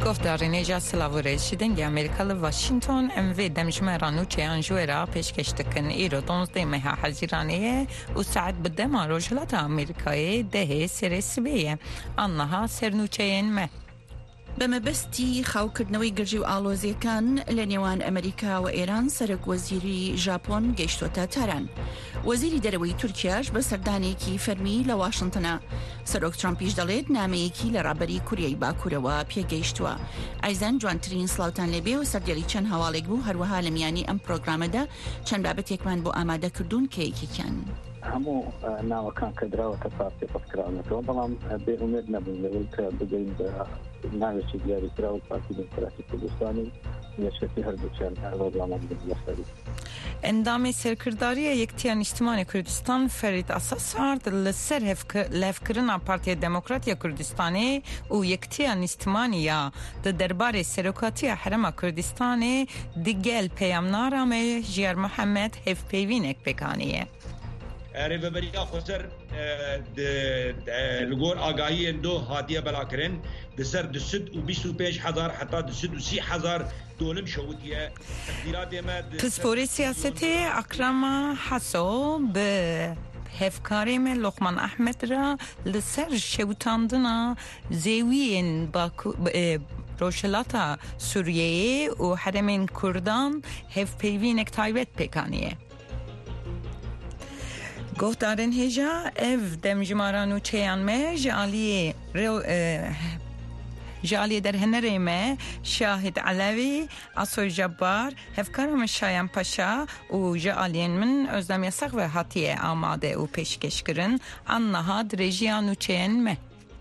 گفتارین ایجا سلاوره شدن امریکا واشنطن اموی دمجمرانو چه انجویرا پیشکش دکن ایرو 12 ماه حزیرانه و ساعت بدم روجلات امریکای ده سرسبیه آنها سرنوچهین مه بەمەبەستی خاوکردنەوەی گرژی و ئاڵۆزیەکان لە نێوان ئەمریکا و ئێران سەرۆک وەزیری ژاپۆن گەیشتۆتە تاران. وەزیری دەرەوەی تورکیاش بە سەردانێکی فەرمی لە واشنتنە. سەرۆک ترامپیش دەڵێت نامەیەکی لە ڕابەری کوریای باکوورەوە پێگەیشتووە. ئایزان جوانترین سڵاوتان لێبێ و سەردێڵی چەند هەواڵێک بوو هەروەها لە میانی ئەم پرۆگرامەدا چەند بابەتێکمان بۆ ئامادەکردوون کە یەکێکیان هەموو ناوەکان کە دراوەتە پارتی پەسکراونەوە بەڵام بێئومێد نەبوون لەوەی کە بگەین بە ناوێکی دیاریکرا و پارتی دموکراتی کوردستانی یەکێتی هەردووچیان ڕۆژنامە لەسەری اندام سرکرداری یکتیان اجتماعی کردستان فرید اساس هارد لسر لفکرنا پارتی دموکراتی کردستانی و یکتیان اجتماعی یا درباره سرکاتی حرم کردستانی دیگل پیامنارم جیر محمد هف پیوینک بکانیه ریوبریا خسر لگور آگاهی دو هاتیه بلاکرین دسر دسد و 25,000 حتی دسد و 30,000 دولم شوتیه تسپوری سیاستی اکرم حسو به هفکاریم لقمان احمد را لسر شوتاندنا زیوین با روشلاتا سوریه و حرمین کردان هف پیوینک تایبت پکانیه گفتارن هجا اف دمجمارانو چیان مه جالی در هنره مه شاهد علوی اصول جبار هفکارم شایان پاشا و جالین من ازدم یساق و حتیه آماده و پیشکش کرن آنها درجیانو چیان مه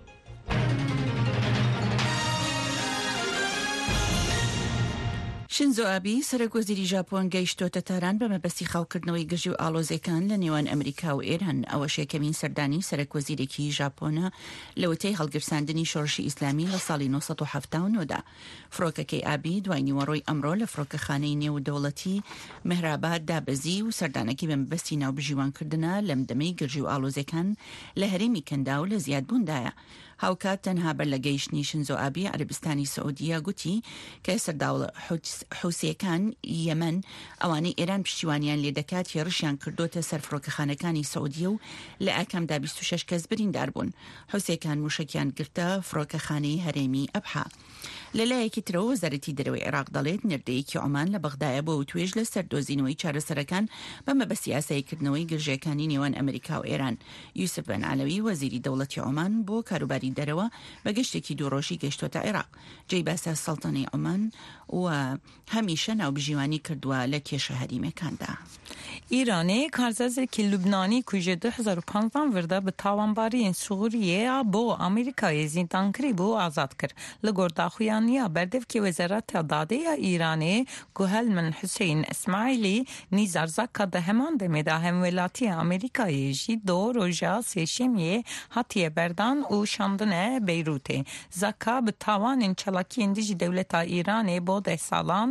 شینزۆ ئابی سەرۆک وەزیری ژاپۆن گەیشتۆتە تاران بەمەبەستی خاوکردنەوەی گژی و ئاڵۆزیەکان لە نێوان ئەمریکا و ئێران ئەوە شێکەمین سەردانی سەرۆک وەزیرێکی ژاپۆنە لەوەتەی هەڵگرساندنی شۆڕشی ئیسلامی لە ساڵی 1970دا. فڕۆکەکەی ئابی دوای نیوەڕۆی ئەمڕۆ لە فڕۆکەخانەی نێودەوڵەتی مەهراباد دابەزی و سەردانەکەی بەمەبەستی ناوبژیوانکردنە لە مدەمەی گژی و ئاڵۆزیەکان لە هەرێمی کەندا و لە زیادبووندایە. هاوکات تەنها بەر لە گەیشتنی شینزۆ ئابی عەربستانی سعودیە گوتی کە سەرداوڵە حوسیەکان یەمەن ئەوانەی ئێران پشتیوانیان لێ دەکات هێڕشیان کردوتە سەر فڕۆکەخانەکانی سعودیە و لە ئاکامدا 26 کەس بریندار بوون. حوسیەکان موشکیان گرتە فڕۆکەخانەی هەرێمی ئەبها. لەلایەکی ترەوە وەزارەتی دەرەوەی عێراق دەڵێت نردەیەکی عۆمان لە بەغدایە بۆ توێژ لە سەر دۆزینەوەی چارەسەرەکان بەمەبەستی ئاساییکردنەوەی گرژەکانی نێوان ئەمریکا و ئێران. یوسف بن عەلەوی وەزیری دەوڵەتی عۆمان بۆ کاروباری دەرەوە بە گەشتێکی دووڕۆژی گەیشتۆتە عێراق. جێی باسە سەڵتەنەی عۆمان و هەمیشە ناوبژیوانی کردووە لە کێشە هەریمەکاندا. ایرانی کارزازێکی لوبنانی کوژە 2015 وردا بە تاوانباریên سووریە بۆ ئەمریکای زیندانکری بۆ ئازاد کرد لە گۆرداخویانیا بەردەفکی وەزارەتە دادەیە ئیرانی گوهل من حوسین ئیسماعیلی نیزارزاکە دە هەمان دەمێدا هەموێلاتی ئەمریکایەژی دۆ ڕۆژە سێشەمیە هاتیە بەردان و شاندنە بەیروتێ. زاکا بە تاوانên çalakiyên dijî dewleta Îranê bo 10 salan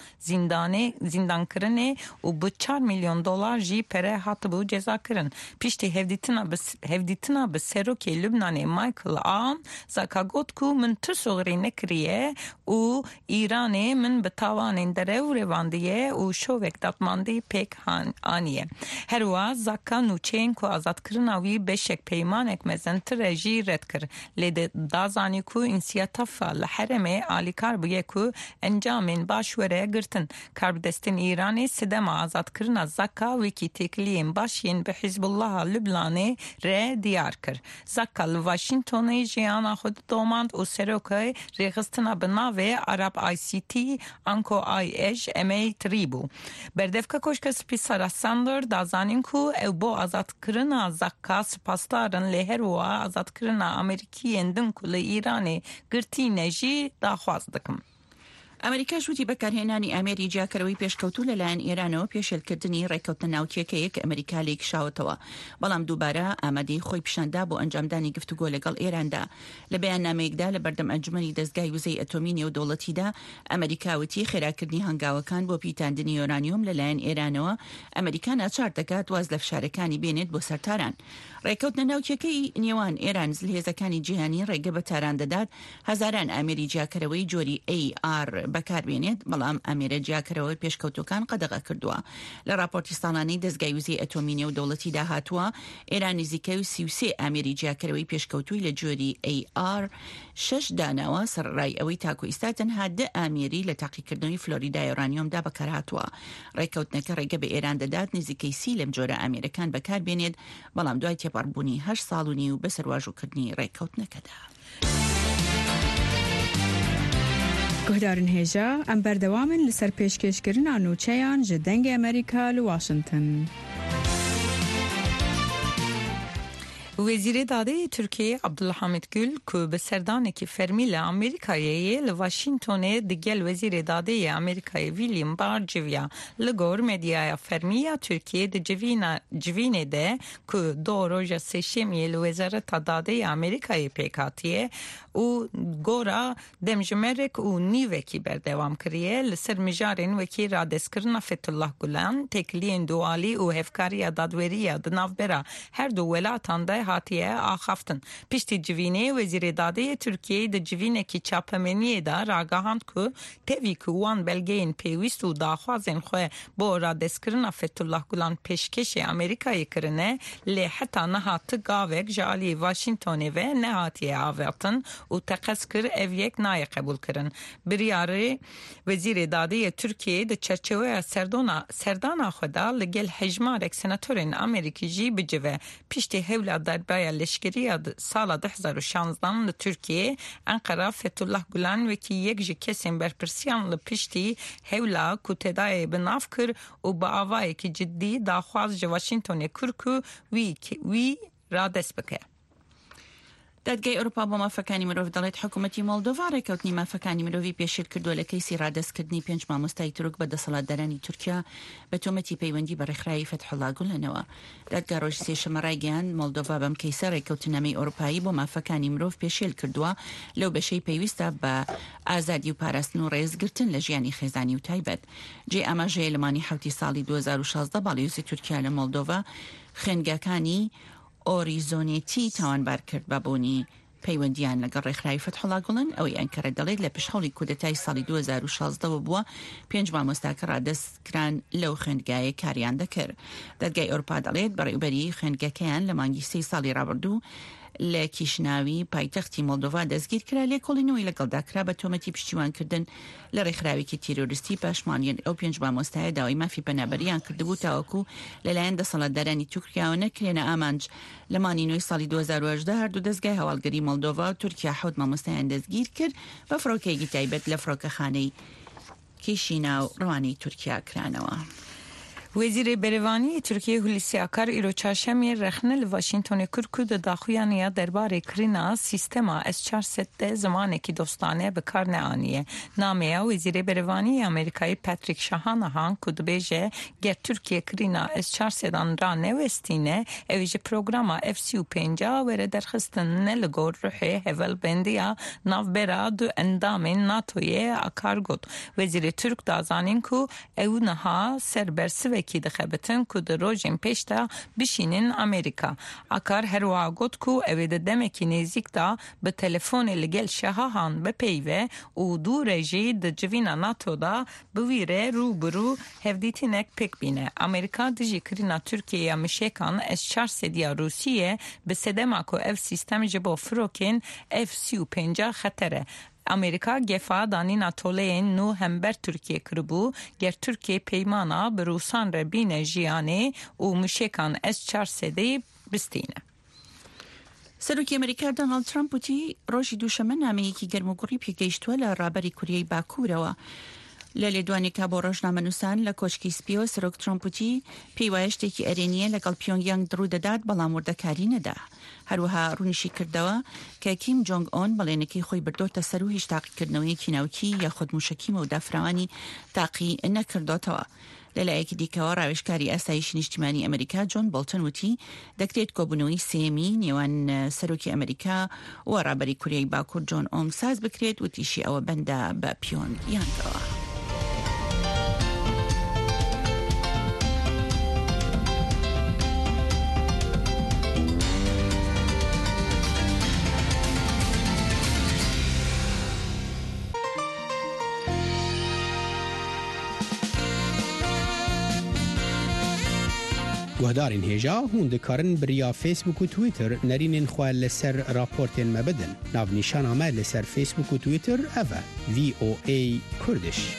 zîndankirinê û bi 4 milyon dolar jî pere hatibû cezakirin. Piştî hevdîtina bi serokê Lubnanê Michael Aoun Zaka got ku min tir soxirî nekiriye û Îranê min bi tawanên derew rêvandiye û şovek datmandî pêk aniye. Herwa Zaka nûçeyên ku azadkirina wî beşek peymanek mezentir e jî red kir. Lê dazanî ku însiyatafa li herêmê alîkar bûye ku encamên baş were girtin. Karbidestên Îranê sidema azadkirina Zaka wekî têkiliyên başiyên bi Hizbullaha Lubnanê re diyar kir. Zaka li Washingtonê jiyana xwe domand û serokê rêxistina bi navê Arab ICT Anko IH emê tirî bû. Berdevka Koşka Spîsara Sandor dazanîn ku ew bo azadkirina Zaka spasdarin lê her wiha azadkirina Amerîkiyên din ku li Îranê girtîne jî daxwaz dikim. ئەمریکا شوتی بەکارهێنانی ئامێری جیاکەرەوەی پێشکەوتوو لەلایەن ئێرانەوە پێشێلکردنی ڕێککەوتنە ناوچیەکەیە کە ئەمریکا لێی کشاوەتەوە، بەڵام دووبارە ئامادەی خۆی پیشاندا بۆ ئەنجامدانی گفتوگۆ لەگەڵ ئێراندا. لە بەیاننامەیەکدا لە بەردەم ئەنجومەنی دەستگای وزەی ئەتۆمی نێودەوڵەتیدا ئەمریکاوتی خێراکردنی هەنگاوەکان بۆ پیتاندنی یۆرانیۆم لەلایەن ئێرانەوە ئەمریکا ناچار دەکات واز لە فشارەکانی بێنێت بۆ سەرتاران. ڕێککەوتنە ناوچیەکەی نێوان ئێران هێزەکانی جیهانی ڕێگە بە تاران دەدات هەزاران ئامێری جیاکەرەوەی جۆری AR بەکاربێنێت، بەڵام ئامێرە جیاکەرەوەی پێشکەوتەکان قەدەغە کردووە. لە راپۆرتی ساڵانەی دەستگای وزەی ئەتۆمی نێودەوڵەتیدا هاتووە ئێران نزیکەی 33 ئامێری جیاکەرەوەی پێشکەوتووی لە جۆری AR 6 داناوە سەرڕای ئەوەی تاکو ئیستا تەنها 10 ئامێری لە تاقیکردنەوەی فلۆریدا یۆرانیۆمدا بەکارهاتووە. ڕێککەوتنەکە ڕێگە بە ئێران دەدات نزیکەی 30 لەم جۆرە ئامێرەکان بەکاربێنێت، بەڵام دوای تێپەڕبوونی 8 ساڵ و بە سەرواژووکردنی ڕێککەوتنەکەدا. گهدارن هێژە ئەم بەردەوامن لەسەر پێشکەشکردنا نوچەیان ji dengê Amerîka li Washington. وزیر داده ترکیه عبدالحمید گل که به سردانکی فرمیل امریکایی لواشنگتون دیگل وزیر داده امریکایی ویلیام بارجویا لگور مدیای فرمیا ترکیه د جوینه ده که دو روژه سشمی لوزارت داده امریکایی پیکاتیه و گورا دمجمرک و نیوکی بردوام کریه لسر مجارین وکی را دسکرنا فتح الله گلان تکلین دوالی و هفکاری دادوری دنافبرا هر دو ولاتان ده هاتیه آخافتن. پشتی جوینه وزیر داده ترکیه ده جوینه کی چاپمنیه ده راگاهاند که پیوی که وان بلگین پیویست و داخوازین خواه با را دسکرنا فتح الله گلان پیشکش امریکایی کرنه لی حتی نهات گاوک جالی واشنگتونی و نهاتیه آواتن و تقص کر اویک نای قبول کرن. بریاره وزیر داده ترکیه ده چرچوه سردانا خدا لگل حجمارک سناتورین امریکی جی بجوه پشتی هولا دربای لشکری سال 2016 لترکیه انقره فتح الله گلان وکی یک جی کسیم برپرسیان لپشتی هولا کتدای بناف کر و با آوایی که جدی داخواز جواشنگتونی کرکو وی را دست بکه. دادگای ئەوروپا بۆ مافەکانی مرۆڤ دەڵێت حکوومەتی مۆلدۆڤا ڕێکەوتنی مافەکانی مرۆڤی پێشێل کردووە لە کەیسی ڕادەستکردنی 5 مامۆستای تورک بە دەسەڵاتدارانی تورکیا بە تۆمەتی پەیوەندی بە ڕێکخراوی فتحوڵا گوڵێنەوە. دادگا ڕۆژی سێشەمە ڕایگەیاند مۆلدۆڤا بەم کەیسە ڕێکەوتنەمەی ئەوروپایی بۆ مافەکانی مرۆڤ پێشێل کردووە لەو بەشەی پێویستە بە ئازادی و پاراستن و ڕێزگرتن لە ژیانی خێزانی و تایبەت. جێ ئاماژەیە لەمانی حوتی ساڵی 2016 باڵێوزی تورکیا لە مۆلدۆڤا خوێنگەکانی ئۆریزۆنێتی تاوانبار کرد بە بوونی پەیوەندیان لەگەڵ ڕێکخراوی فتحوڵا گوڵن. ئەوەی ئەنکەرە دەڵێت لە پشهەوڵی کودەتای ساڵی 2016 بووە 5 مامۆستاکە ڕادەستکران لەو خوێندگایە کاریان دەکرد. دادگای ئەوروپا دەڵێت بەڕێوەبەری خوێندگەکەیان لە مانگی 3 ساڵی ڕابردوو لە کیشناوی پایتەختی مۆلدۆڤا دەستگیر کرا لێ کۆڵینەوەی لەگەڵداکرا بە تۆمەتی پشتیوانکردن لە ڕێکخراوێکی تیرۆریستی پاشمانیان ئەو 5 مامۆستایە داوای مافی پەنابەریان کردبوو تاوەکو لەلایەن دەسەڵاتدارانی تورکیاوە نەکرێنە ئامانج. لە مانی نوێی ساڵی 2018 هەردوو دەستگای هەواڵگەری مۆلدۆڤا و تورکیا 7 مامۆستایان دەستگیر کرد بە فڕۆکەیەکی تایبەت لە فڕۆکەخانەی کیشیناو ڕوانەی تورکیا کرانەوە. وزیر بریوانی ترکیه هولیسی آکار ایرو چهارشنبه رخنه لواشنگتون کرکو د داخویانیا درباره کرینا سیستما S-400 زمانی که دوستانه به کار نهانیه. نامه وزیر بریوانی امریکایی پاتریک شاهانهان کد بیجه گر ترکیه کرینا S-400 را نوستینه اویجه پروگراما F-35 وره درخستن نلگور روحه هول بندیا نافبرا دو اندامین ناتوی آکار گود. وزیر ترک دازانین که اونها سربرسوه کی دخبتن که در روزین پیشتا بشینن امریکا. آکار هر واقعت که اوید دمکی نزیک دا به تلفن لگل شهاهان بپیوه و دو رژی د جوینا ناتو دا بویره روبرو هفدیتی نک پک بینه. امریکا دجی کرینا ترکیه مشکان S-400 یا روسیه به سدما که اف سیستم جبو فروکن F-35 خطره. امریکا گفا دانینا تولین نو همبر ترکیه کربو گر ترکیه پیمانا به روسان ربین جیانه و مشکان S-400 بستینه. سەرۆکی ئەمریکا دۆناڵد ترامپ وتی ڕۆژی دووشەمە نامەیەکی گەرموگوڕی پێگەیشتووە لە ڕابەری کوریای باکوورەوە للیدوانی که با روزنامه نوسان لکوچکی سپیو سروک ترامپوتی پیوایشتی که ارینیه لگل پیونگیانگ درود داد بلا مردکاری نده. هروها رونشی کردوا که کیم جونگ اون بلینکی خوی بردو تسروهش تاقی کردنوی کیناوکی یا خود موشکی مودافرانی تاقی نکردوتوا. للایکی دیکه روشکاری اسایش اجتماعی امریکا جون بولتن وتی دکتات کوبنوی سیمی نیوان سروکی امریکا و رابری کوریای باکور جون اونگ ساز بکرید وتیشی او بنده با پیونگیانگ. گهدارین هیجا هون دکارن بریا فیسبوک و تویتر نرینین خواه لسر راپورتین مبدن. ناو نیشان آمد لسر فیسبوک و تویتر اوه VOA کردش.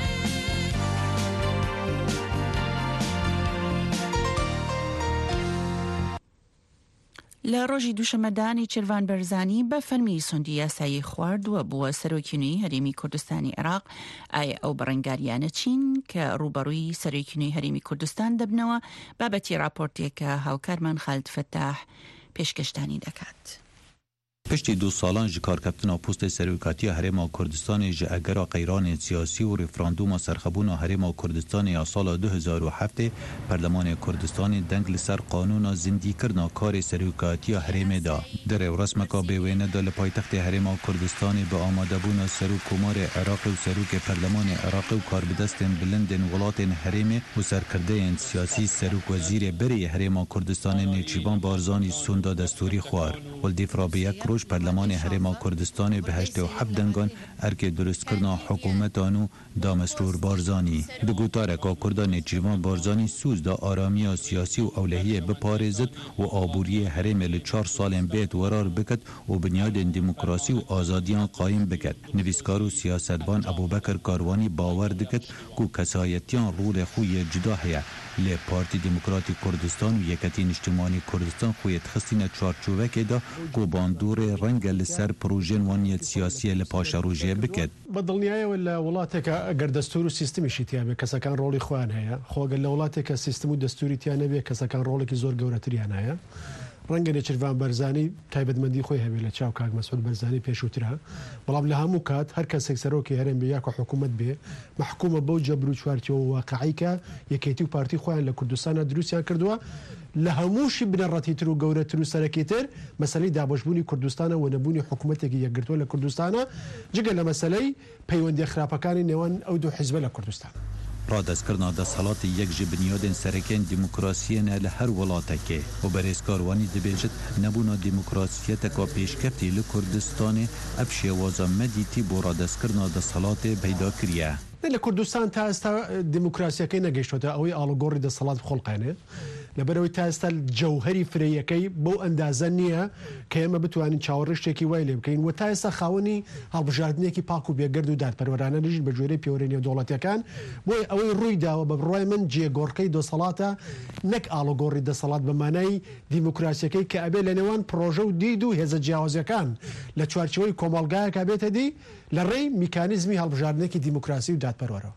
لروجی دوشمدانی چروان برزانی به فرمی سندی سعی خوارد و بو سروکینی هریمی کردستانی عراق ای او برنگاریان چین که روبروی سروکینی هریمی کردستان دبنوا بابتی راپورتی که هاوکرمان خالد فتاح پیشکشتانی دکات. پشتی 2 سالان جکارکتنا پوست سروکاتی هرم کردستان جاگرا قیران سیاسی و رفراندوم سرخبون هرم کردستان یا سال 2007 پارلمان کردستان دنگ لسر قانون زندی کرنا کار سروکاتی هرم دا در رسمکا بیوینه دل پایتخت هرم کردستان به آماده بون سروک کمار عراق و سروک پارلمان عراق و کار بدستن بلندن ولات هرم و سرکرده سیاسی سروک وزیر بری هرم کردستان نیچیبان بارزانی سوندا دستوری خوار ولدیفرا به یک پارلمان هرم کردستان به 87 دنگان ارک درست کرنا حکومتانو دا مسرور بارزانی بگوتاره که کردان جیوان بارزانی سوز دا آرامی سیاسی و اولهیه بپارزد و آبوری هرم ل 4 سال بیت ورار بکد و بنیاد دموکراسی و آزادیان قایم بکد. نویسکار و سیاستبان ابوبکر کاروانی باور دکد که کسایتیان رول خوی جدا هیا لی پارتی دموکراتی کردستان و یکتین اجتماعی کردستان خوی تخستین چارچوبه که دا که باندور رنگ لسر پروژن وانیت سیاسی لپاش روژه بکد. بدل نیای ولا ولاتك اگر دستور و سیستمی شیتی به کسا کان رولی خوان هیا خو اگر ولاتك سیستم و دستوری تیانه به کسا کان رولی که زور گورتری هنایا رنگ نچروان برزانی تایبەتمەندی خۆی هەبێت لە چاو کاک مەسعود بەرزانی پێشووترا بەڵام لە هەموو کات هەر کەسێک سەرۆکی هەرێم بێ یاکە حکوومەت بێ محکومە بەو جەبر و چوارچەوە واقعی کە یەکێتی و پارتی خۆیان لە کوردستانە دروستیان کردووە لە هەمووشی بنەڕەتیتر و گەورەتر و سەرەکیتر مەسەلەی دابەشبوونی کوردستانە و نەبوونی حکوومەتێکی یەکگرتووە لە کوردستانە جگە لە مەسەلەی پەیوەندی خراپەکانی نێوان ئەو دوو حیزبە لە کوردستان. رادست کرنا دستحالات یک جبنیاد سرکن دموکراسیین لهر ولاتکه و برزکاروانی دبیجت نبونا دموکراسیت که پیشکفتی لکردستان افشه وازا مدیتی با رادست کرنا دستحالات پیدا کریه. لکردستان تا استا دموکراسی که نگشته اوی آلوگوری دستحالات بخلقانه لبروی تا استا جوهری فریکی بو اندازنیه که اما بتوانین چاورشتی که ویلی بکین و تا استا خاونی هالبجاردنی که پاکو بیگرد و داد پرورانه نجید بجوری پیورینی دولتی کن بوی اوی روی دا و بروی من جی گورکی دستحالاتا نک آلوگوری دستحالات بمانای دموکراسی که ابی لنوان پروژه و دیدو هزا جاوزی کن لچوارچوی کمالگاه که ابی تدی لری میکانیزمی هالبجاردنی که دموکراسی و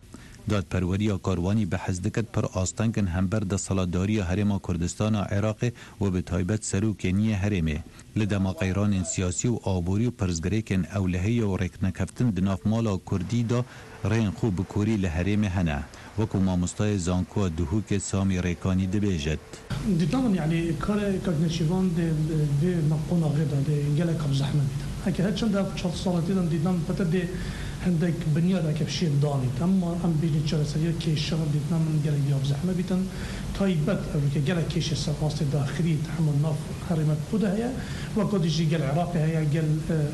دادپروری کاروانی به حزدکت پر آستانکن همبر دستالداری هرم کردستان عراق و به تایبت سروکنی هرمه لدما قیران سیاسی و آبوری و پرزگریکن اولهی و رکنکفتن دناف مالا کردی دا رین خوب کوری لهرم هنه وکو ما مستای زانکو دهوک سامی ریکانی دبیجد دیدم یعنی کار کاغنشیوان ده مقونا غدا ده انگل کب زحمه بیدم اگه هر چند ده 4 سال دیدم پتر ده هندك بنيادة كبشير دانيت أما أم بيجي شغل سريع كيش شغل ديتنا من جل يوم زحمة بيتن تايبت أبيك جل كيش السقاط داخلي تحمل ناف حرمت خدها هي وقد يجي جل عراقي هي جل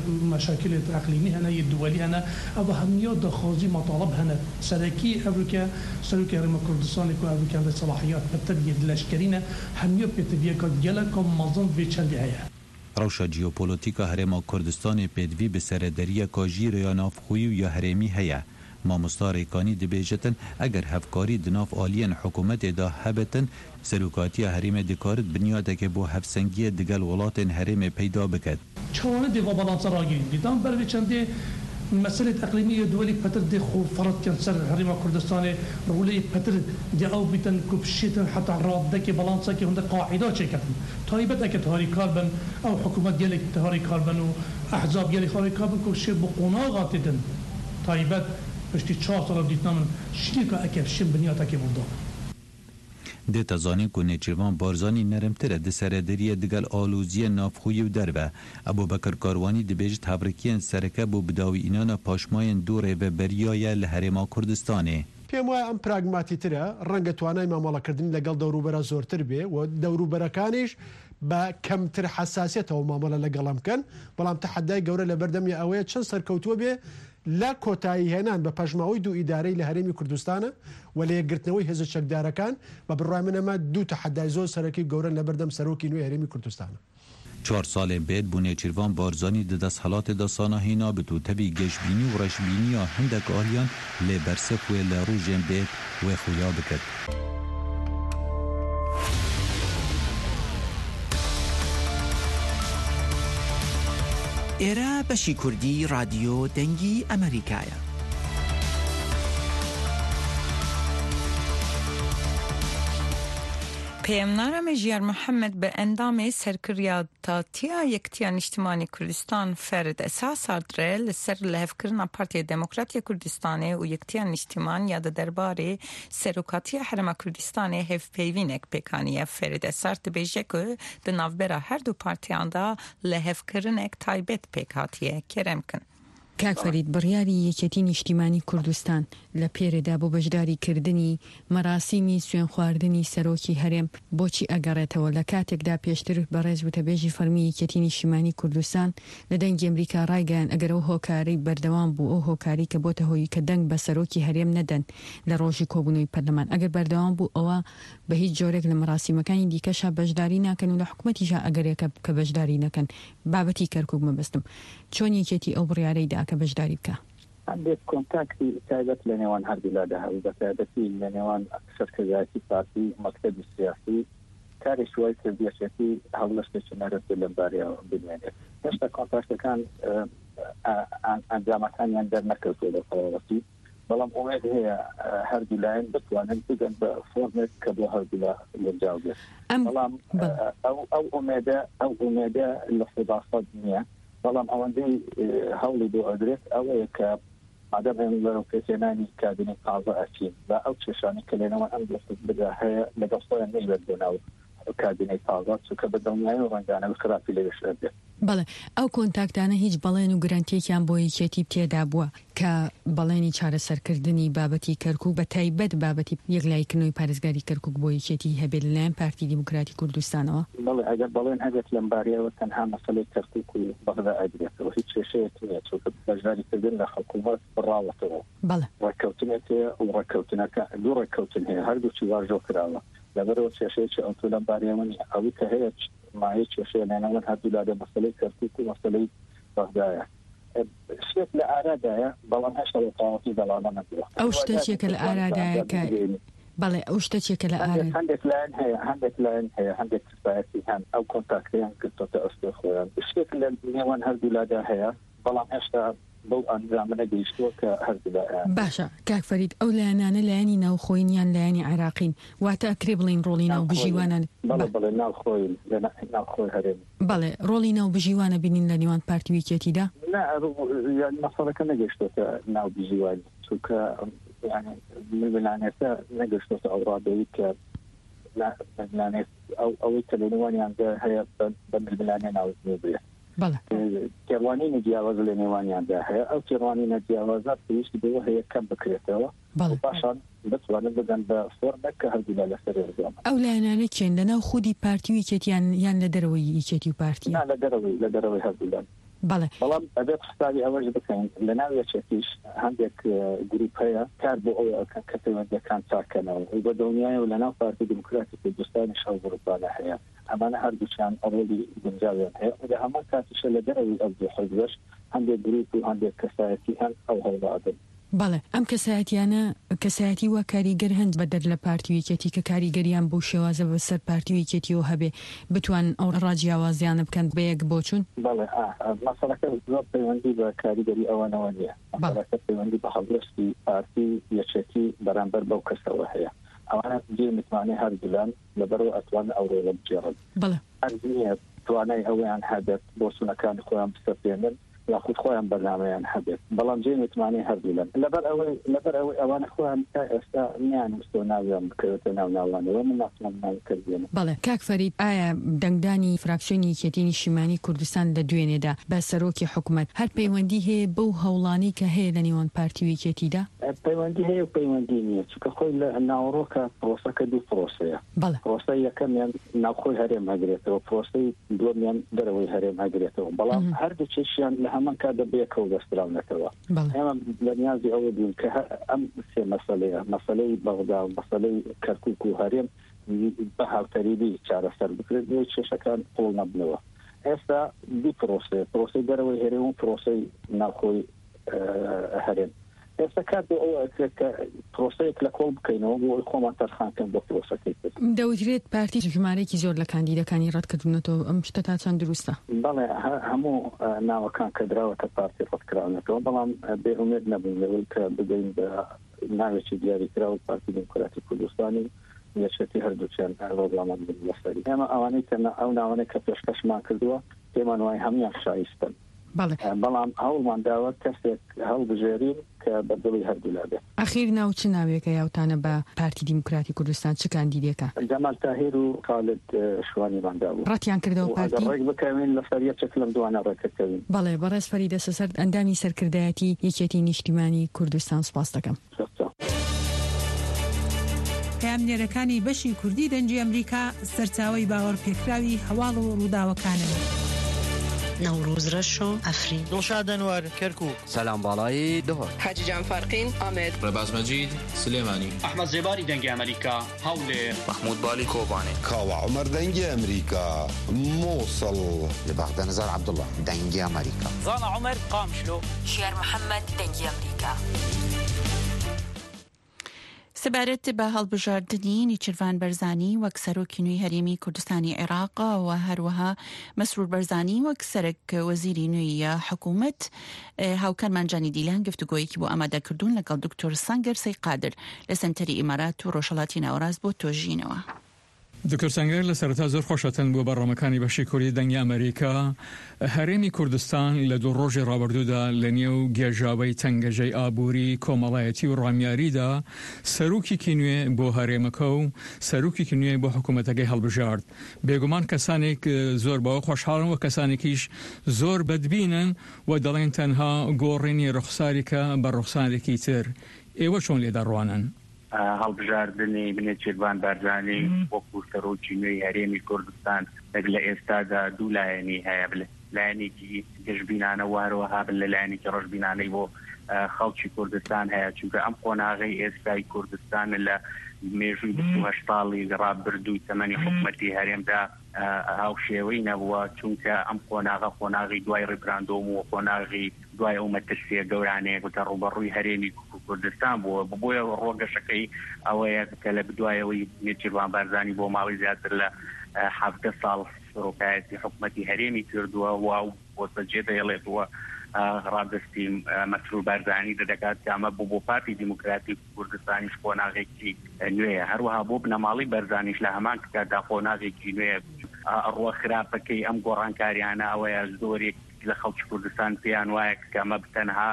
مشاكل إقليمية هنا الدولية هنا أبو هميات خازي مطالب هنا سركي أبيك سركي حرم كردستان يكون أبيك عنده صلاحيات بتبيد الأشكالين هميات بتبيك جل كم مظن بيشل هي روشا جیوپولیتیکا هرم کردستان پیدوی به سردریه کاجیر یا نافخویی یا هرمی هیا ما مستاریکانی دبیجتن اگر هفکاری دناف آلین حکومت دا هبتن سروکاتی هرم دکارت بنیاده که با هفسنگی دگل ولات هرم پیدا بکد چوانه دیوا بالانس راگیری دیدم بروی چنده مسألة إقليمية دولي بتر دي خو فرض كان سر هريما كردستان رولي بتر دي أو بيتن كوبشيتن حتى راد دكي بالانسا كي هند قاعدة شكلن طيبة أكيد هاري كاربن أو حكومة ديالك هاري كاربن وأحزاب ديالك هاري كاربن كوبشيت بقونا غاتدن طيبة بشتي 4 سال ديتنا من شركة أكيد شم بنيات أكيد موضوع ده تزانی که نچروان بارزانی نرمتره ده سردریه دگل آلوزی نافخوی و دربه ابو بکر کاروانی ده بیج تبریکین سرکه بو بداوی اینانا پاشماین دوره و بریای لحرما کردستانه پێم وایە ئەم پراگماتیترە ڕەنگە توانای مامەڵەکردن لەگەڵ دەوروبەرە زۆرتر بێ و دەوروبەرەکانیش بە کەمتر حساسیەتەوە مامەڵە لەگەڵم بکەن بەڵام تەحەدای گەورە لە بەردەمی ئەوەیە چەند سەرکەوتووە بێ لە کۆتایی هێنان بە پەژماوەی دوو ئیدارەی لە هەرێمی کوردستانە و لە یەکگرتنەوەی هێزە چەکدارەکان بە بڕای من ئەمە دوو تەحەدای زۆر سەرەکی گەورە لە بەردەم سەرۆکی نوێی هەرێمی کوردستانە 4 سال بعد بو نچروان بارزانی ده دستحالات دا ساناهینا به تو تبی گشبینی و رشبینی ها هندک آلیان لی برسف و لروژن بیت و خویا بکد. ئێرە بەشی کوردی رادیۆ دەنگی ئەمریکایە. پیامنامه مجیار محمد به اندام سرکریاتاتیا یکتیان اجتماعی کردستان فرد اساس آدره لسر لحفکرنا پارتی دموکراتی کردستانه و یکتیان اجتماعی یاد درباره سروکاتی حرم کردستانه هف پیوینک پیکانیه فرد اسارت بیجه که دنافبرا هر دو پارتیان دا لحفکرنک تایبت پیکاتیه کرم کن. کاک فرید بڕیاری یەکێتی نیشتیمانی کوردستان لە پێرەدا بۆ بەشداریکردنی مەراسیمی سوێن خواردنی سەرۆکی هەرێم بۆچی ئەگەڕێتەوە لە کاتێکدا پێشتر بەڕێز وتەبێژی فەرمی یەکێتی نیشتیمانی کوردستان لە دەنگی ئەمریکا ڕایگەیان ئەگەر ئەو هۆکاری بەردەوام بوو ئەو هۆکاری کە بۆتە هۆی کە دەنگ بە سەرۆکی هەرێم نەدەن لە ڕۆژی کۆبوونەوەی پەرلەمان ئەگەر بەردەوام بوو ئەوە بە هیچ جۆرێک لە مەراسیمەکانی دیکەشە بەشداری ناکەن و لە حکوومەتیشا ئەگەرێکە کە بەشداری نەکەن بابەتی کەرکووک مەبەستم چۆن یەکێتی ئەو بڕیارەیدا کە بەشداری بکە عندك كونتاكتي تايبت لنيوان هر بلادها وبتاعتي لنيوان شركة بارتي مكتب السياسي كاري شوي كبيرتي هولشت شنارة بالمبارية بالمينة هشتا كونتاكت كان عن جامعتان يندر مركز ولا قرارتي بلام أميد هي هر بلاين بتوانن تجن بفورمت كبو هر بلا للجاوبة بلام أو أميدة الاحتباطات دنيا بلام أوندي هولي دو أدرس أو ك عدم أن كسيناني كادني قاضي أكيد لا أو تشاني كلنا ما أملك بدها لقصة نيجي بدنا كادني قاضي سكبدهم لا يرجعنا الخراف اللي يشرب بەڵێ ئەو کۆنتاکتانە هیچ بەڵێن و گرانتێکیان بۆ یەکێتی تێدا بووە کە بەڵێنی چارەسەرکردنی بابەتی کەرکووک بە تایبەت بابەتی یەکلایکردنەوەی پارێزگاری کەرکووک بۆ یەکێتی هەبێت لەلایەن پارتی دیموکراتی کوردستانەوە بەڵێ ئەگەر بەڵێن هەبێت لەم بارەیەوە تەنها مەسەلەی کەرکووک و بەغدا ئەدرێتەوە هیچ کێشەیەک نییە چونکە بەشداریکردن لە حکوومەت بڕاوەتەوە بەڵێ ڕێککەوتنێتەیە و ڕێککەوتنەکە دوو ڕێککەوتن هەیە هەردووچی واژۆ کراوە لەبەرەوە کێشەیەکی ئەو لەم بارەیەوە نیە ئەوەی کە هەیە ما هيك شيء لأن هذول هذا مسألة كرتوك ومسألة بغدايا شيء لأرادة بلان هشتري قاطي بلان نبيه أو شتيك الأرادة بله أو شتيك الأرادة عندك لين هي عندك سبايسي هم أو كونتاكتين كنت تأصل خويا الشيء اللي نيوان هذول هذا هي بلان هشتري بو أنظامنا بيشتوى كهردلا باشا كاك فريد أو لأننا لاني ناو خوينيان لاني عراقين واتا أكريبلين رولينا وبجيوانا بله ناو خوي ناو خوي هرين بله رولينا وبجيوانا بينين لنيوان بارتي ويكيتي دا لا يعني مصارى كنا جيشتوى ناو بجيواني سوكا يعني من بلانيسا نجيشتوى أورادوي ك لا بلانيس أو كلينواني عندها هي بلاني ناو زنوبية بله كيروانين جیاواز لنیوانیان ده هي او كيروانين جیاوازات پیش به هي کم بکرێتەوە بله باشان بتوانن بدن بە فۆرمێک کە هەردوو لە سەر ئەنجام ئەو لایەنانە چێن لەناو خودی پارتی و یەکێتیان یان لە دەرەوەی یەکێتی و پارتی لە دەرەوەی هەردوولان بەڵێ بەڵام ئەبێت حسابی ئەوەش بکەین لەناو یەکێتیش هەندێک گروپ هەیە کار بۆ ئەوە کە پەیوەندیەکان چاکەنەوە و بە دڵنیایە و لەناو پارتی دموکراتی کوردستانیش ئەو گروپانە هەیە ئەمانە هەردووچیان ئەڕۆلی گونجاویان هەیە و لە هەمان کاتیشە لە دەرەوەی ئەو دوو حزبش هەندێک گروپ و هەندێک کەسایەتی هەن ئەو هەڵدادن بەڵێ ئەم کەسایەتیانە کەسایەتی وە کاریگەر هەند بەدەر لە پارتیویکێتی کە کاریگەریان بۆ شێوازە بەسەر پارتیویکێتیەوە هەبێ بتوان ئەو ڕاجیاوازیانە بکەن بە یەک بۆچون بەڵێ مەسەلەکە زۆر پەیوەندی بە کاریگەری ئەوانەوە نییە مەسەلەکە پەیوەندی بە هەڵگرستی پارتی یەکێتی بەرامبەر بەو کەسەوە هەیە ئەوانە جێ متمانەی هەردوولان لەبەرەوە ئەتوان ئەوڕێ لە بجێڕن هەرز نییە توانای ئەویان هەبێت بۆ سونەکانی خۆیان بستەپێنن یاخود خۆیان بەرنامەیان هەبێت بەڵام جێ متمانەی هەردوولان لەبەر ئەوەی ئەوانە خۆیان تا ئێستا نیان وستۆ ناویان بکەوێتە ناوناوانەوە من ناتوانم ناوکردێنم. بەڵێ کاک فەرید ئایا دەنگدانی فراکسیۆنی یەکێتی نیشتیمانی کوردستان لە دوێنێدا بە سەرۆکی حکوومەت هەر پەیوەندی هەیە بەو هەوڵانی کە هەیە لە نێوان پارتیویکێتیدا؟ پەیوەندی هەیە و پەیوەندی نییە چونکە خۆی لە ناوەڕۆکە پرۆسەکە دوو پرۆسەیە. پرۆسەی یەکەمیان ناوخۆی هەرێم هەگرێتەوە پرۆسەی دووەمیان دەرەوەی هەرێم هەگرێتەوە بەڵام هەردوو چێشیان لە هەمان کات دەبێت دەستراونەتەوە ئێمە لە نیازی ئەوە بوون کە ئەم سێ مەسەلەیە مەسەلەی بەغدا و مەسەلەی کەرکووک و هەرێم بە هاوتەریبی چارەسەر بکرێت بۆ چێشەکان قوڵ نەبنەوە. ئێستا دوو پرۆسەی دەرەوەی هەرێم و پرۆسەی ناوخۆی هەرێم ئێستا کات بۆ ئەوە کە پرۆسەیەک لە کۆڵ بکەینەوە بۆ ئەوی خۆمان تەرخانکەن بۆ پرۆسەکەی دەوترێت پارتی ژمارەیەکی زۆر لە کاندیدەکانی ڕەتکردونەوە ئەم شتە تا چەند دروستە؟ بەڵێ هەموو ناوەکان کە دراوەتە پارتی ڕەتکراونەتەوە بەڵام بێئومێد نەبوون لەوەی کە بگەین بە ناوێکی دیاریکراوە پارتی دموکراتی کوردستانی یەکێتی هەردووچیان ڕۆژنامە لەسەری ئێمە ئەوانەی کە ئەو ناوانەی کە پێشکەشمان کردووە پێمان وای هەمویان شایستن بەڵام هەوڵمان داوە کەسێک هەڵبژێرین کە بەدڵی هەردوو لابێت. ئەخیر ناو چ ناوێکە یاوتانە بە پارتی دیموکراتی کوردستان چ کاندیدێکە؟ جەمال تاهیر و خالد شوانیماندا بوو. ڕەتیان کردەوە پارتی ڕێک بکەوین لەسەر یەکێک لەم دوانە ڕێکەکەوین. بەڵێ بەڕێز فەریدە سەسەر ئەندامی سەرکردایەتی یەکێتی نیشتیمانی کوردستان سوپاس دەکەم. پامنێرەکانی بەشی کوردی دەنگی ئەمریکا سەرچاوەی باوەڕپێکراوی هەواڵ و ڕووداوەکانن. نوروز رشو افرین دڵشاد ئەنوەر کەرکووک سەلام باڵایی دهۆر حاجی جان فارقین ئامێد ڕێباز مەجید سلێمانی ئەحمەد زێباری دەنگی ئەمریکا هەولێر محمود بالی کۆبانێ کاوە عومەر دەنگی ئەمریکا مووسڵ لە بەغدە نەزار عەبدوڵڵا دەنگی ئەمریکا زانا عومەر قامشلۆ شێر محەممەد دەنگی ئەمریکا. سەبارەت بە هەڵبژاردننی نیچروان بەرزانی وەک سەرۆکی نوێی هەرێمی کوردستانی عێراق و هەروەها مەسرور بەرزانی وەک سەرک وەزیری نوێی حکوومەت هاوکارمانجانی دیلان گفتوگۆیەکی بۆ ئامادەکردوون لەگەڵ دکتۆر سەنگەر سەیقادر لە سەنتەری ئیمارات و ڕۆژهەڵاتی ناوەڕاست بۆ تۆژینەوە. دکتۆر سەنگەر لە سەرەتا زۆر خۆشەتەن بۆ بەڕۆمەکانی بەشی کوردی دەنگی ئەمریکا. هەرێمی کوردستان لە دوو ڕۆژی ڕابردوودا لە نێو گێژاوەی تەنگەژەی ئابووری کۆمەڵایەتی و ڕامیاریدا سەرۆکێکی نوێ بۆ هەرێمەکە و سەرۆکێکی نوێ بۆ حکوومەتەکەی هەڵبژارد. بێگومان کەسانێک زۆر بەوە خۆشحاڵن و کەسانێکیش زۆر بەدبینن و دەڵێن تەنها گۆڕینی ڕوخساریکە بە ڕوخسارێکی تر. ئێوە چۆن لێدەڕوانن؟ هەڵبژاردننی بنێچێتوان بەرزانی وەکو سەرۆکی نوێی هەرێمی کوردستان لە ئێستادا دوو لایەنی هەیە لایەنێکی گەشتبینانە وارەوەها لە لایەنێکی ڕۆژبینانەی بۆ خەڵکی کوردستان هەیە چونکە ئەم قۆناغی ئێستای کوردستان لە مێژووی 28 ساڵی ڕابردووی تەمەنی حکوومەتی هەرێمدا هاوشێوەی نەبووە چونکە ئەم قۆناغی دوای ڕیبراندۆم و قۆناغی دوای ئەو مەترسیە گەورانەیە وتە ڕوبەڕووی هەرێمی کوردستان بووە بۆیە ڕۆگەشەکەی ئەوەیە کە لە بدوایەوەی نیچروان بەرزانی بۆ ماوەی زیاتر لە 17 ساڵ سەرۆکایەتی حکوومەتی هەرێمی کردووە و بۆ سەجێ دەیڵێتەوە ڕادستی مەسرور بەرزانی دەدەکات کە ئەمە بۆ پارتی دیموکراتی کوردستانیش قۆناغێکی نوێیە هەروەها بۆ بنەماڵی بەرزانیش لە هەمان کاتدا قۆناغێکی نوێ ڕوە خراپەکەی ئەم گۆڕانکاریانە ئەوەیە زۆرێک لە خەڵکی کوردستان پێیان وایە کە ئەمە بتەنها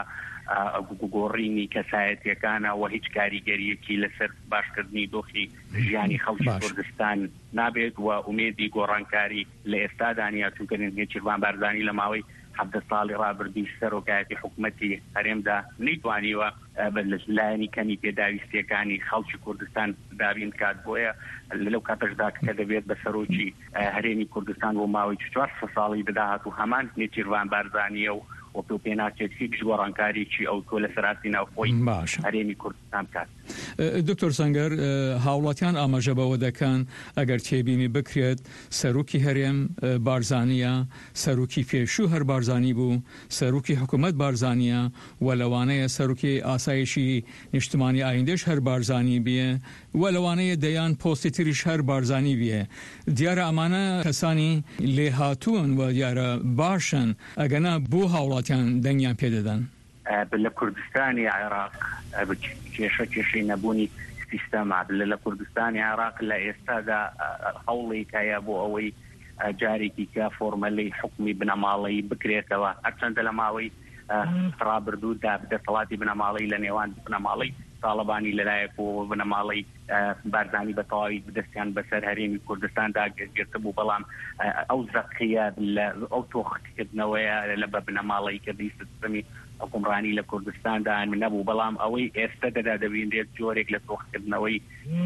گۆڕینی کەسایەتیەکانە و هیچ کاریگەریەکی لەسەر باشکردنی دۆخی ژیانی خەڵکی کوردستان نابێت و ئومێدی گۆڕانکاری لە ئێستادانیا چونکە نیچروان بەرزانی لە ماوەی 17 ساڵی ڕابردووی سەرۆکایەتی حکوومەتی هەرێمدا نەیتوانیوە لایەنی کەمی پێداویستیەکانی خەڵکی کوردستان دابین کات بۆیە لەو کاتەشدا کە دەبێت بە سەرۆکی هەرێمی کوردستان بۆ ماوەی 4 ساڵی بداهات و هەمان نیچروان بەرزانیە و پێناچێت هیچ گۆڕانکاریی ئەو تۆ لە سەراسی ناوخۆی هەرێمی کوردستان بکات. دکتۆر سەنگەر هاوڵاتیان ئاماژە بەوە دەکەن ئەگەر تێبینی بکرێت سەرۆکی هەرێم بارزانیە، سەرۆکی پێشوو هەر بارزانی بوو، سەرۆکی حکوومەت بارزانیە و لەوانەیە سەرۆکی ئاسایشی نیشتمانی ئایندەش هەر بارزانی بێ و لەوانەیە دەیان پۆستی تریش هەر بارزانی بێ. دیارە ئەمانە کەسانی لێهاتوون و دیارە باشن ئەگەنا بۆ هاوڵاتیان دەنگیان پێدەدەن. لە کوردستانی عێراق کێشەی نەبوونی سیستەما لە کوردستانی عێراق لە ئێستادا هەوڵێک هەیە بۆ ئەوەی جارێکی کە فۆرمەلەی حکومی بنەماڵەیی بکرێتەوە، هەرچەندە لە ماوەی ڕابردوودا دەسەڵاتی بنەماڵەی لە نێوان بنەماڵەی تاڵبانی لەلایەک و بنەماڵەی بارزانی بە تەواوی بدەستیان بەسەر هەرێمی کوردستاندا گرتە بوو، بەڵام ئەو زەقیە ئەو تۆختکردنەوەیە لە بە بنەماڵەی کردی سیستەمی حکومڕانی لە کوردستاندا نەبوو، بەڵام ئەوەی ئێستا دەدابێنرێت جۆرێک لە تۆختکردنەوەی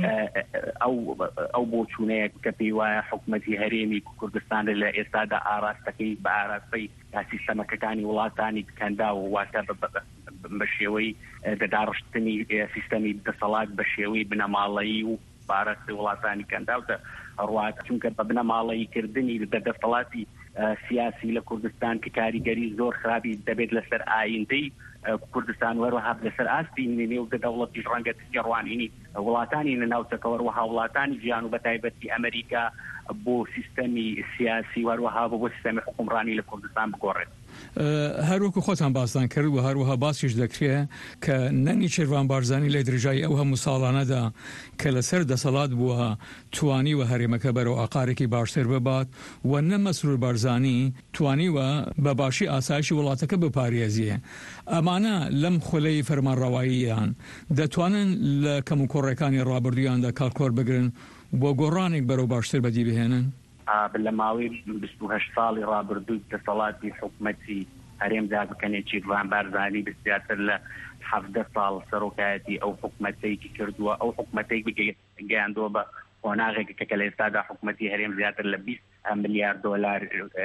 ئەو بۆچوونەیە کە پێی وایە حکومەتی هەرێمی کوردستان لە ئێستادا ئاراستەکەی بە ئاراستەی سیستەمەکەەکانی وڵاتانی بکەندا و واتە بە شێوەی دەداڕشتنی سیستەمی دەسەڵات بە شێوەی بنەماڵەیی و بارەستی وڵاتانی کەنداوتە ڕوات چونکە بە بنەماڵەیی کردنی دەسەڵاتی سیاسی لە کوردستان کە کاریگەری زۆر خراپی دەبێت لەسەر ئایندەی کوردستان وەروەها لەسەر ئاستی نێو دەوڵەتیش ڕەنگە ڕوانینی وڵاتانی ناوچەکە وەروەها وڵاتانی گیان و بەتایبەتی ئەمریکا بۆ سیستەمی سیاسی وەروەها بۆ سیستەمی حکومڕانی لە کوردستان بگۆڕێت. هەروەکو خۆتان باسان کرد و هەروەها باسیش دەکرێت کە نەنی چێروان بارزانی لە درێژایی ئەو هەموو ساڵانەدا کە لەسەر دەسەڵات بووە توانی و هەرێمەکە بەرەو ئاقارێکی باشتر ببات و نە مەسرور بارزانی توانیوە بە باشی ئاسایشی وڵاتەکە بپارێزیە. ئەمانە لەم خولەی فەرمانڕەواییان دەتوانن لە کەم و کۆڕەکانی ڕابردوویاندا کاڵکۆر بگرن بۆ گۆڕانێک بەرەو باشتر بەدی بهێنن. لە ماوەی 28 ساڵی ڕابردوو دەسەڵاتی حکومەتی هەرێمدا بکەنێت چیروان بارزانی بسیاتر لە 17 ساڵ سەرۆکایەتی ئەو حکومەتەیەکی کردووە، ئەو حکومەتەی گەیاندووە بە قۆناغێک کە لە ئێستادا حکومەتی هەرێم زیاتر لە 20 ملیارد دۆلار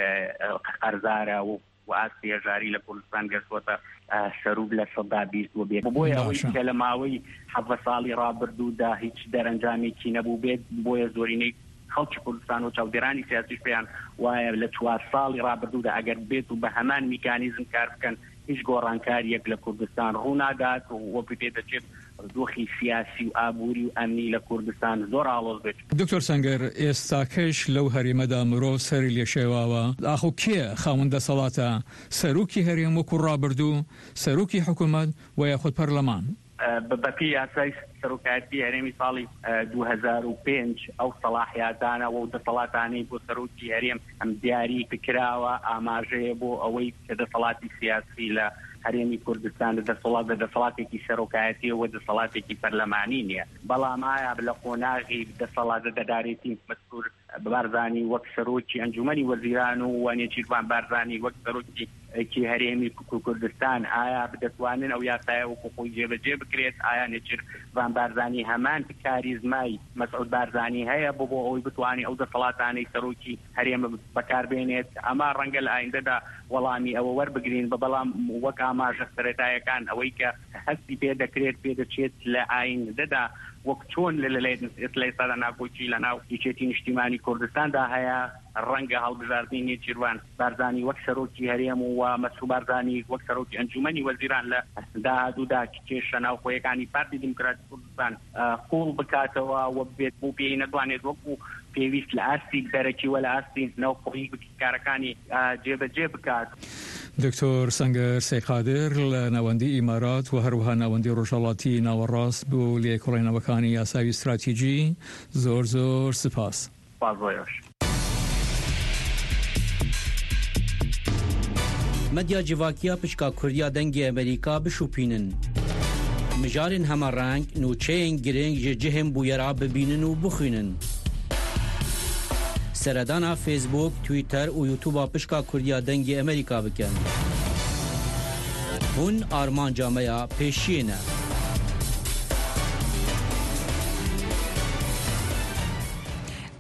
قەرزارە و ئاستی هێژاری لە کوردستان گەشتووەتە سەروب لە 120 بێت. بۆیە ئەوەی کە لە ماوەی 17 ساڵی ڕابردوودا هیچ دەرەنجامێکی نەبوو بێت، بۆیە زۆرینەی خەڵکی کوردستان و چاودێرانی سیاسیش پێیان وایە لە 4 ساڵی ڕابردوودا ئەگەر بێت و بە هەمان میکانیزم کار بکەن هیچ گۆڕانکاریەک لە کوردستان ڕووناگات و وەپی پێ دەچێت دۆخی سیاسی و ئابووری و ئەمنی لە کوردستان زۆر ئاڵۆز بێت. دکتۆر سەنگەر ئێستاکەش لەو هەرێمەدا مرۆڤ سەری لێشێواوە، ئاخۆ کێ خاوەن دەسەڵاتە؟ سەرۆکی هەرێم وەکو ڕابردوو، سەرۆکی حکوومەت و یاخود پەرلەمان؟ بەپی یاسای سەرۆکایەتی هەرێمی ساڵی 2005 ئەو سەلاحیاتانەوە و دەسەڵاتانەی بۆ سەرۆکی هەرێم ئەم دیاری کراوە ئاماژەیە بۆ ئەوەی کە دەسەڵاتی سیاسی لە هەرێمی کوردستان دەسەڵاتێکی سەرۆکایەتی و دەسەڵاتێکی پەرلەمانی نییە، بەڵام ئایا لە قۆناغی دەسەڵات دەدارێتی مەسئول بارزانی وەک سەرۆکی ئەنجومەنی وەزیران و نێچیروان بارزانی وەک سەرۆکی هەرێمی کوردستان ئایا بدەتوانن ئەو یاسایە وەکو خۆی جێبەجێ بکرێت؟ ئایا نێچیروان بارزانی هەمان کاریزمای مەسعود بارزانی هەیە بۆ ئەوەی بتوانێت ئەو دەسەڵاتانەی سەرۆکی هەرێمە بەکاربێنێت؟ ئەما ڕەنگە لە ئایندەدا وەڵامی ئەوە وەربگرین، بەڵام وەک ئاماژە سەرەتایەکان ئەوەی کە هەستی پێ دەکرێت پێ دەچێت لە ئایندەدا وەک چۆن لە ئێستادا ناکۆچی لە ناو هیچێتی نیشتیمانی کوردستاندا هەیە ڕەنگە هەڵبژاردنی نێچیروان بارزانی وەک سەرۆکی هەرێم و مەسعود بارزانی وەک سەرۆکی ئەنجومەنی وەزیران لە داهاتوودا کێشە ناوخۆیەکانی پارتی دیموکراتی کوردستان قوڵ بکاتەوە و بێت بۆ پێی نەتوانێت وەکو پێویست لە ئاستی دەرەکی وە لە ئاستی ناوخۆیی کارەکانی جێبەجێ بکات. دکتۆر سەنگەر سەیقادر لە ناوەندی ئیمارات و هەروەها ناوەندی ڕۆژهەڵاتی ناوەڕاست بۆ لێکۆڵێنەوەکانی یاساوی استراتیجی زۆر زۆر سپاس. مەدیا جیڤاکیە پشکا کوردیا دەنگی ئەمریکا بشوپینن. مژارên هەمەڕەنگ نوچەیەن گرنگ ji cihên bûyera bibînin û bixwînin. Seredana Facebook, Twitter û YouTube'a pişka Kurdiya dengê Amerîka bikin. Hûn armanca me ya pêşiyê ne.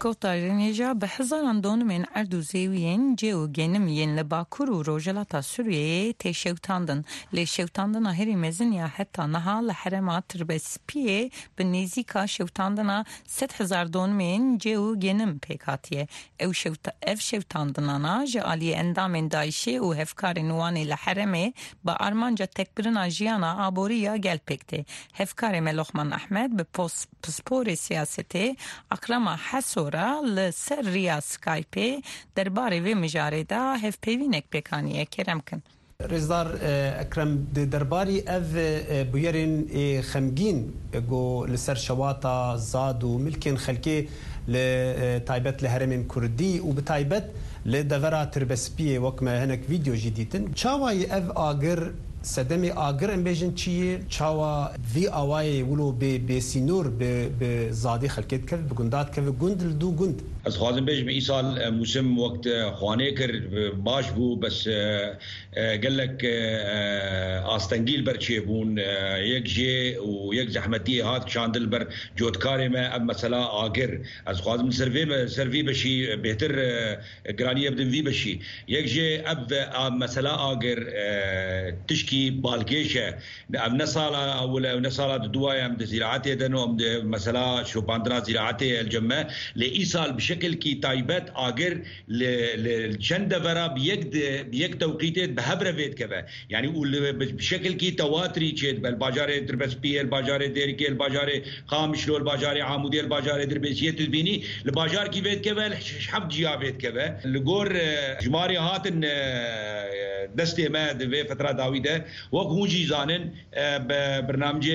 گفتارنیجا به هزاران دونمین اردو زیوین جو گنمین لباکور و روجلات سوریه تشوتاندن لشوتاندن هری مزنیا حتی نها لحرمات تربسپیه به نزیکا شوتاندن 100,000 دونمین جو گنم پیکاتیه او شوتاندنانا جالی اندام دایشه و هفکار نوانی لحرمه با ارمانجا تکبرنا جیانا آبوریا گل پکته هفکار ملوخمان احمد به پسپور سیاسته اکرما حسورا لسر ریا سکایپی درباره و مجارده هف پیوینک بکانیه کرم کن. رزدار اکرم درباری اف بویرین خمگین گو لسر شواتا زاد و ملکن خلکی لتایبت لهرم کردی و بتایبت لدورا تربسپی وکما هنک ویدیو جدیدن چاوای اف آگر سدمی آگر امبیجن چیه چاوا وی آوای ولو به سینور به زادی خلکت کرد بگندات کرد گند دو گند از خوازم بیش به سال موسم وقت خانه کرد باش بو بس قال لك آستنگیل برچه بون یک جه و یک زحمتی هات شاندل بر جودکاری ما اب مثلا آگر از خوازم سروی بشی بهتر گرانی ابدن وی بشی یک جه اب مثلا آگر تشکی بالکیشه اب نصاله اول نصاله دوايا ام زراعتي دنو ام مثلا شو باندرا زراعتي الجمه لإيصال بشكل كي تايبت آگر لچند ورا بيك توقيت بهبره فيت كبا يعني بشكل كي تواتري تشد بالباجار تربسبي الباجار ديركي الباجار خامشلو الباجار عمودي الباجار دربسيه تبيني الباجار كي فيت كبا شحب جيا فيت كبا لغور جماري هاتن دستي ما في فتره داويده وكو جيزانن ببرنامج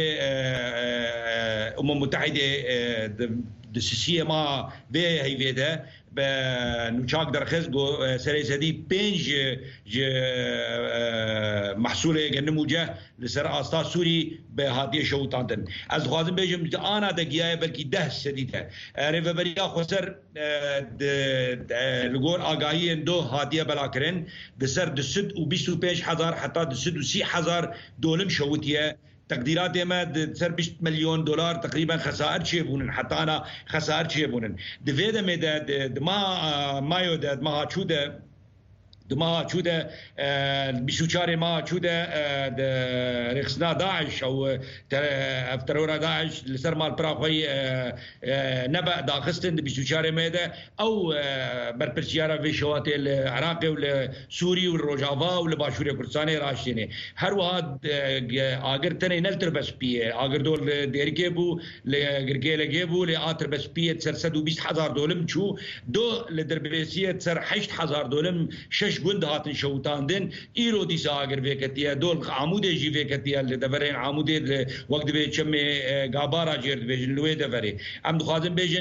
متحده دسیه ما به هیویده به نوچاک درخز گو سری زدی 5 محصول گندموجه لسر آستا سوری به هاتیه شوتاندن از خوازم بیجم آنا دگیه بلکی 10 سدیده ریوبریا خسر لگور آگاهی دو هاتیه بلا کرن دسر دسد و 25,000 حتی دسد و 30,000 دولم شوتیه تقديرات ما سر 20 مليون دولار تقريبا خسائر شيبونن حتى انا خسائر شيبونن دفيدا ميدا ما يودد ما تشوده دما تشوده بشوشاري ما تشوده رخصنا داعش او افترورا داعش لسر مال براخوي نبأ داخستن بشوشاري ميدا او بربرشيارا في شواتي العراقي والسوري والروجافا والباشوري كردستاني راشتيني هر واحد اگر تني نلتر بس بي اگر دول ديركي بو لغرقيله جيبو لاتر بس بي سر 120,000 دولم شو دو لدربيسيه سر 8,000 دولم شش گند هاتن شوتاندن ایرو دیسا اگر وکتیه دول عموده جی وکتیه لدورین عموده وقت به چم گابارا جرد بجن لوی دوری ام دخوازم بجن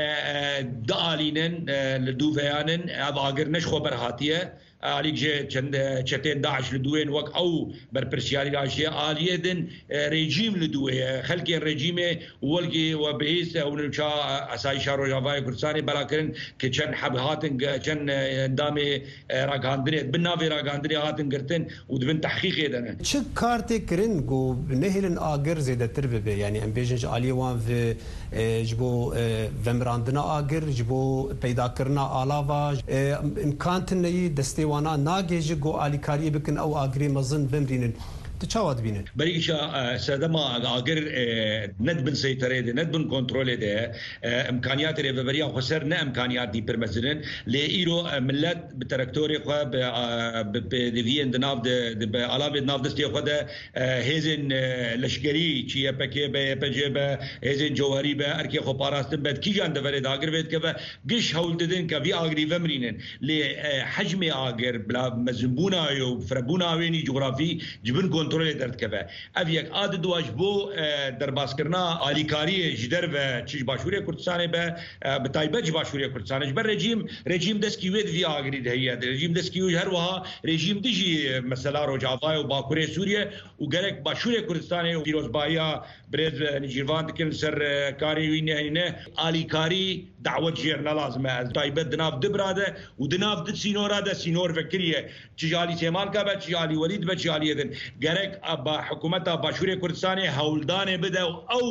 دالینن لدوفیانن اب اگر نش خبر هاتیه عليك جي چتين داعش لدوين وك او بربرسياري راشيه عاليدن ريجيم لدويه خلقي الرجيم ولقي وبهيس او نشا اسايشا روجافاي كردستاني بلاكرن كچن حب هاتن چن اندامي راغاندري بنافي راغاندري هاتن گرتن ودبن تحقيق دنا چه كارت كرن جو نهلن اگر زياده تربه يعني ام بيجن علي وان في جبو ومراندنا اگر جبو پیدا کرنا علاوه امکانت ني دستي وانا ناگیج گو آلیکاری بکن او آگری مزن بمرینن تشاوات بينن بريشا سدما اگر ندبن سيطره ده ندبن كنترول ده امكانيات ريفبريا خسر نه امكانيات دي برمزنن لايرو ملت بتراكتوري خو بديفين دناف ده علاوه دناف دستي خو ده هيزن لشکری چي پکي به پجه هيزن جوهري به اركي خو پاراستن بد کی جان ده ورد اگر ويت كه گش هول ددن كه في اگري ومرينن لحجم اگر بلا مزبونا يو فربونا ويني جغرافي جبن كنترول درد كبه افيك عاد دواج بو درباس کرنا آلیکاری جدر و چیز باشوری کردستان به بتایبه باشوری کردستان بر رژیم دسکیوید وی آگری دهیه رژیم دسکیو هر وها رژیم دیجی مثلا روجافای و باکوری سوریه و گرک باشوری کردستان و پیروزبایا برز نجیروان دکن سر کاری وینه آلیکاری دعوت جیرنا لازمه از تایبه دناف دبراده و دناف دد سینوراده سینور فکریه چجالی سیمال که به چجالی ولید به چجالی دن گرک با حکومت باشوری کردستان هولدان بده او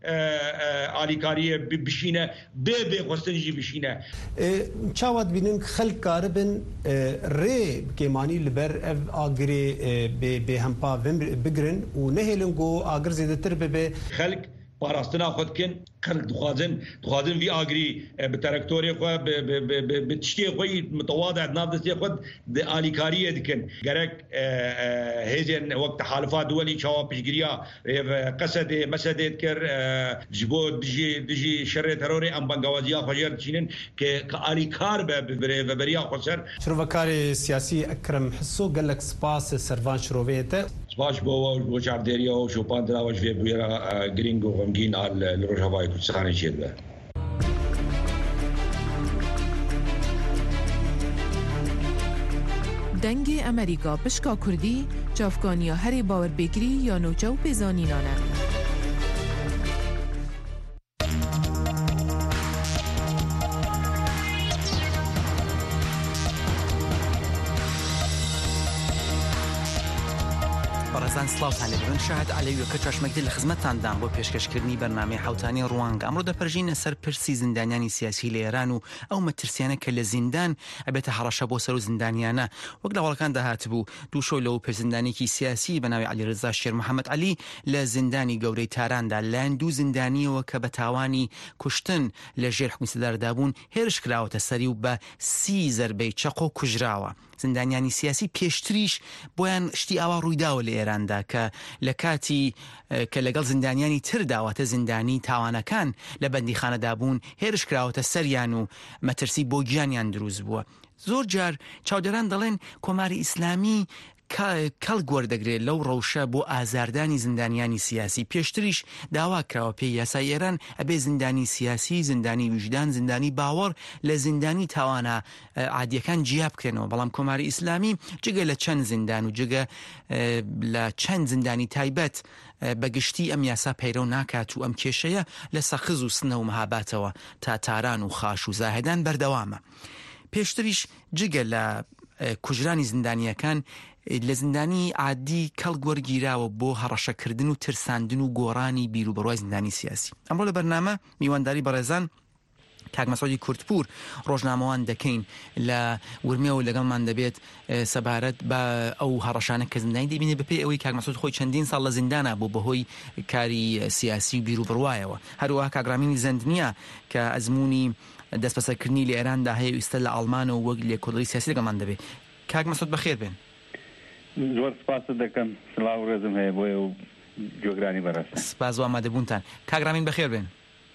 ئالیکاریە بشینە بێ خۆستنیژی بشینە چاوات بینن خەلک کاربن ڕێ بکێمانی لەبەر ئەv ئاگرێ بێ هەمپا بگرن و نەهێلن گۆ ئاگر زێدەتر ببێ خەلک پاراستنا خۆ بکەن خەلک دخوازن وی ئاگری بە تەرەکتۆری خۆ بە تشتێ خۆی متەواضع ناو دەستێ خۆت ئالیکاریە دکن گەرەک هێزێن وەک تەحالفات دووەلی چاوا پشتگیریە قەسەدێ مەسەدێت کرد ji بۆ دژی شەڕێ تەرۆری ئەم بەنگاوازیە خۆژێر دچینن کە ئالیکار بە بەریا خۆسەر شرۆڤەکاری سیاسی ئەکرەم حسۆ گەلک سپاس سەروان شرۆڤێتە سپاس بۆ چاردێریەوە و شۆپان دراوەش وێ بوێرە گرنگ و غەمگین لە ڕۆژهەڵاتی کوردستانی چێت بە دەنگی ئەمریکا پشکا کوردی چافکانیا هەرێ باوەربێگری یا نوچە و پێزانینانە. بەڕێزان سلااوان لەبرن شاهد عەلەویەکە چاشمەکدی لە خزمەتتاندان بۆ پێشکەشکردنی بەرنامەی حوتانی ڕوانگ ئەمڕۆ دەپەرژینە سەر پرسی زیندانیانی سیاسی لە ئێران و ئەو مەترسیانە کە لە زیندان ئەبێتە هەڕەشە بۆ سەر و زیندانیانە وەک لە وڵەکان داهات بوو دوو شۆ لەو پێرزیندانێکی سیاسی بە ناوی عەلیرەزا شێر محەممەد عەلی لە زیندانی گەورەی تاراندا لایەن دوو زیندانیەوە کە بە تاوانی کوشتن لە ژێر حکمی سەداردا بوون هێرش کراوەتە سەری و بە 30 زەربەی چەق و کوژراوە. زیندانیانی سیاسی پێشتریش بۆیان شتی ئاوا ڕوویداوە لە ئێراندا کە لە کاتی کە لەگەڵ زیندانیانی تر داواتە زیندانی تاوانەکان لە بەندیخانەدا بوون هێرش کراوەتە سەریان و مەترسی بۆ گیانیان دروست بووە. زۆر جار چاودێران دەڵێن کۆماری ئیسلامی کەڵ گوەردەگرێت لەو ڕەوشە بۆ ئازاردانی زیندانیانی سیاسی پێشتریش داوا کراوە پێی یاسای ئێران ئەبێ زیندانی سیاسی زیندانی وجدان زیندانی باوەڕ لە زیندانی تاوانە عادیەکان جیا بکرێنەوە بەڵام کۆماری ئیسلامی جگە لە چەند زیندان و جگە لە چەند زیندانی تایبەت بەگشتی ئەم یاسا پەیرەو ناکات و ئەم کێشەیە لە سەخز و سنە و مەهاباتەوە تا تاران و خاش و زاهدان بەردەوامە. پێشتریش جگە لە کوژرانی زیندانیەکان لە زیندانی عادی کەڵ گوەرگیراوە بۆ هەڕەشەکردن و ترساندن و گۆڕانی بیر و بڕوای زیندانی سیاسی. ئەمڕۆ لە بەرنامە میوانداری بەڕێزان کاک مەسعودی کورتپور ڕۆژنامەوان دەکەین لە ورمێ و لەگەڵمان دەبێت سەبارەت بە ئەو هەڕەشانە کە زیندانی دەبینێ بەپێی ئەوەی کاک مەسعود خۆی چەندین ساڵ لە زیندانە بوو بەهۆی کاری سیاسی و بیر و بڕوایەوە. هەروەها کاگرامینی زەندنیە کە ئەزمموی دەستپەسەرکردنی لە ئێراندا هەیە و ئیستا لە ئەڵمانە و وەک لێکۆڵەری سیاسی لەگەڵمان دەبێت. کاک مەسعود بەخێر بێن. زۆر سپاس دەکەم سڵاو و ڕێزم هەیە بۆیە و جۆگرانی بەڕاستە سپاس و ئامادەبوونتان. کاگرامین بەخێر بێن.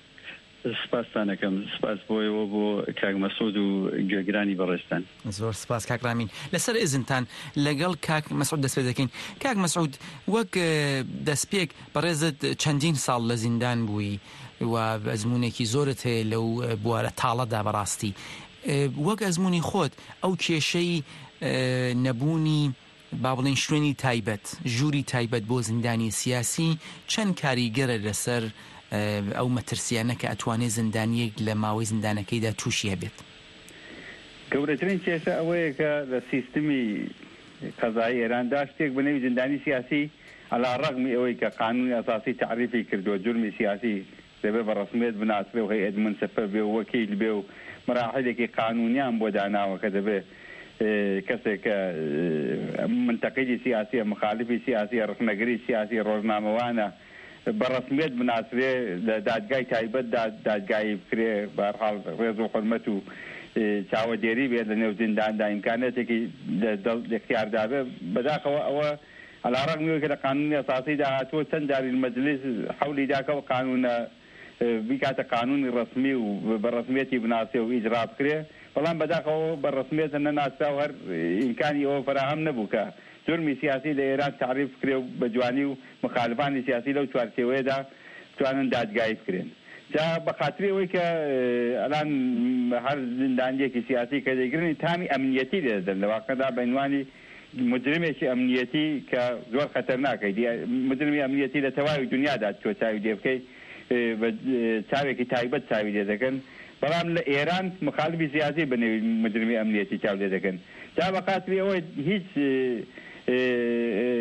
سپاسانەکەم سپاس بۆیەوە بۆ کاک مەسعود و گوێگرانی بەڕێستان. زۆر سپاس کاکرامین. لەسەر ئێزنتان لەگەڵ کاک مەسعود دەست پێ دەکەین. کاک مەسعود وەک دەستپێک بەڕێزت چەندین ساڵ لە زیندان بووی و ئەزمونێکی زۆرت هەیە لەو بوارە تاڵەدا بەڕاستی وەک ئەزمموی خۆت ئەو کێشەی نەبوونی با بڵێن شوێنی تایبەت ژووری تایبەت بۆ زیندانی سیاسی چەند کاریگەرە لەسەر ئەو مەترسیانە کە ئەتوانێت زیندانیەک لە ماوەی زیندانەکەیدا تووشی هەبێت. گەورەترین کێشە ئەوەیە کە لە سیستمی قەزایی ئێراندا شتێک بنەوی زیندانی سیاسی عەلا ڕەغمی ئەوەی کە قانونی ئەساسی تعریفی کردووە جورمی سیاسی دەبێت بە ڕەسمیت بناسبێ و هەیئەت منسەفە بێ و وەکیل بێ و مراحلێکی قانونیان بۆ داناوە کە دەبێت کەسێک کە منتەقیدی سیاسیە مخالفی سیاسیە ڕخنەگری سیاسی ڕۆژنامەوانە بە ڕەسمیت بناسبێ لە دادگای تایبەت دادگایی بکرێ بە هەر حاڵ ڕێز و حورمەت و چاوەدێری بێت لە نێو زینداندا ئیمکانێتێکی اختیاردا بێ بەداخەوە ئەوە عەلا ڕەغمی کە لە قانونی ئەساسی داهاتووە چەند جاری مەجلیس حەولی داکەوە قانونە بیکاتە قانونی ڕسمی و بە ڕسمیەتی بناسێ و ئیجرا بکرێ بەڵام بەداخەوە بە ڕسمیەتە نەناسرا و هەر ئیمکانی ئەوە فراهەم نەبوو کە جورمی سیاسی لە ئێران تعریف بکرێ و بە جوانی و مخالفانی سیاسی لەو چوارچێوەیەدا توانن دادگایی بکرێن. جا بە خاتری ئەوەی کە ئەلان هەر زیندانیەکی سیاسی کە دەیگرنی تامی ئەمنیەتی لێدەن لە واقعدا بە عنوانی مجرمێکی ئەمنیەتی کە زۆر خەتەرناکە مجرمی ئەمنیەتی لە تەواوی دنیادا تۆ چاوی لێ بکەی چاوێکی تایبەت چاوی لێ دەکەن بەڵام لە ئێران مخالفی سیاسی بنەوی مجرمی ئەمنیەتی چاو لێ دەکەن. جا بە خاتری ئەوەی هیچ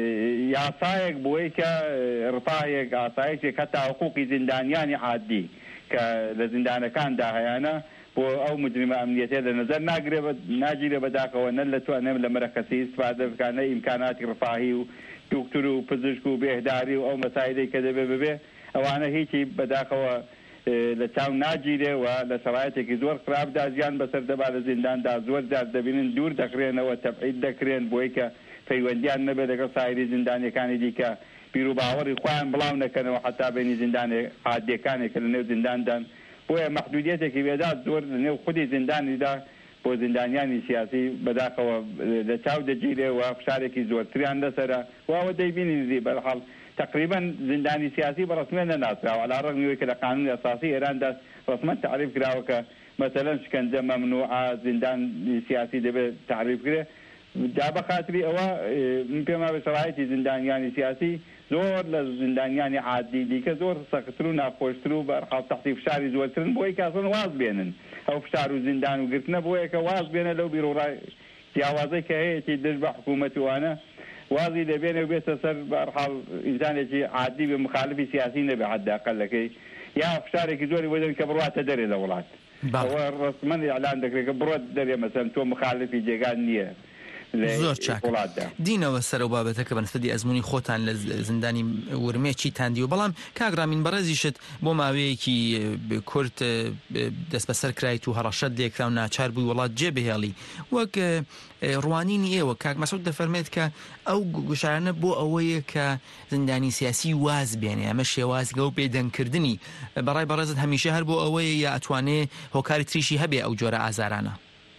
یاسایەک بۆی کە ڕپایەک ئاسایشێک هەتا حقوقی زیندانیانی عادی کە لە زیندانەکاندا هەیەە بۆ ئەو مجرمە ئەمنیەتێ لە نظر ناگیرێ بەداخەوە نە لە توانێم لە مەرەکەسی استفادە بکانە ئیمکاناتی ڕفاهی و دکتور و پزیشک و بێهداری و ئەو مەسایدەی کە دەبێ ببێ ئەوانە هیچی بەداخەوە لە چاو ناگیرێ و لە شەرایەتێکی زۆر خراپدا ژیان بەسەر دەبا لە زینداندا زۆر جار دەبینن دوور دەکرێنەوە تەبعید دەکرێن بۆی کە پەیوەندیان نەبێت لەگەڵ سایری زیندانیەکانی دیکە بیر و باوەڕی خۆیان بڵاو نەکەنەوە حتا بینی زیندانی عادیەکانێک کە لە نێو زینداندان بۆیە مەحدودیەتێکی بێدا زۆر لە نێو خودی زیندانیدا بۆ زیندانیانی سیاسی بەداخەوە لە چاو دەگیرێ و فشارێکی زۆرتریان لەسەرە واوە دەیبینی بەرحاڵ تقریبا زیندانی سیاسی بەڕسمیان نەناسراوە علی ڕغمی کە لە قانون ئەساسی ئێراندا ڕسمەن تعریف کراوە کە مەسەلەن شکنجە مەمنوعە زیندانی سیاسی دەبێت تعریف کرێ جا بەخاتری ئەوە پێما بە شەرایەتی زیندانیانی سیاسی زۆر لە زیندانیانی عادی دیکە زۆر سەختتر و ناخۆشتر و بەرحاڵ تەحتی فشاری زۆرترن بۆی کاسن واز بێنن ئەو فشار و زیندان و گرتنە بۆیە کە واز بێنە لەو بیرۆڕای جیاوازەی کە هەیەی دژ بە حکوومەتی وانە وازی دەبێنێ و بێتە سەر بەرحاڵ ئینسانێکی عادی بە مخالفی سیاسی نەبێ حداقەلەکەی یا فشارێکی زۆری بۆ دەن کە بڕواتە دەرێ لە وڵات ئەوە ڕسمەن ئیعلان دەکرێت کە بڕۆت دەرێ مەسەن تۆ مخالفی جێگان نییە زۆر چاک دینەوە سەر و بابەتەکە بەنسبەتی ئەزمموی خۆتان لە زیندانی ورمێ چی تاندی و بەڵام کاگرامین بەڕێزیشت بۆ ماوەیەکی کورت دەست بەسەر کرایت و هەڕەشەت لێکرا و ناچار بووی وڵات جێبهێڵی وەک ڕوانینی ئێوە کاک مەسعود دەفەرمێت کە ئەو گوشارانە بۆ ئەوەیە کە زیندانی سیاسی واز بێنێ ئەمە شێوازگە و پێدەنگکردنی بەڕای بەڕێزت هەمیشە هەر بۆ ئەوەیە یا ئەتوانێ هۆکاری تریشی هەبێ ئەو جۆرە ئازارانە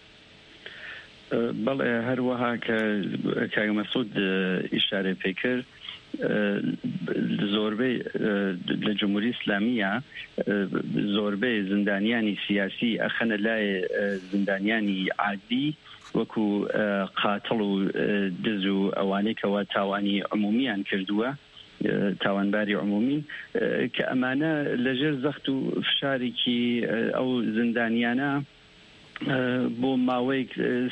بەڵێ هەروەها کە کاک مەسعود ئیشارە پێ کرد زۆربەی لە جمهوری ئیسلامیە زۆربەی زیندانیانی سیاسی ئەخەنە لای زیندانیانی عادی وەکو قاتڵ و دز و ئەوانەی کەوا تاوانی عمومیان کردووە تاوانباری عمومی کە ئەمانە لەژێر زەخت و فشارێکی ئەو زیندانیانە بۆ ماوەیەک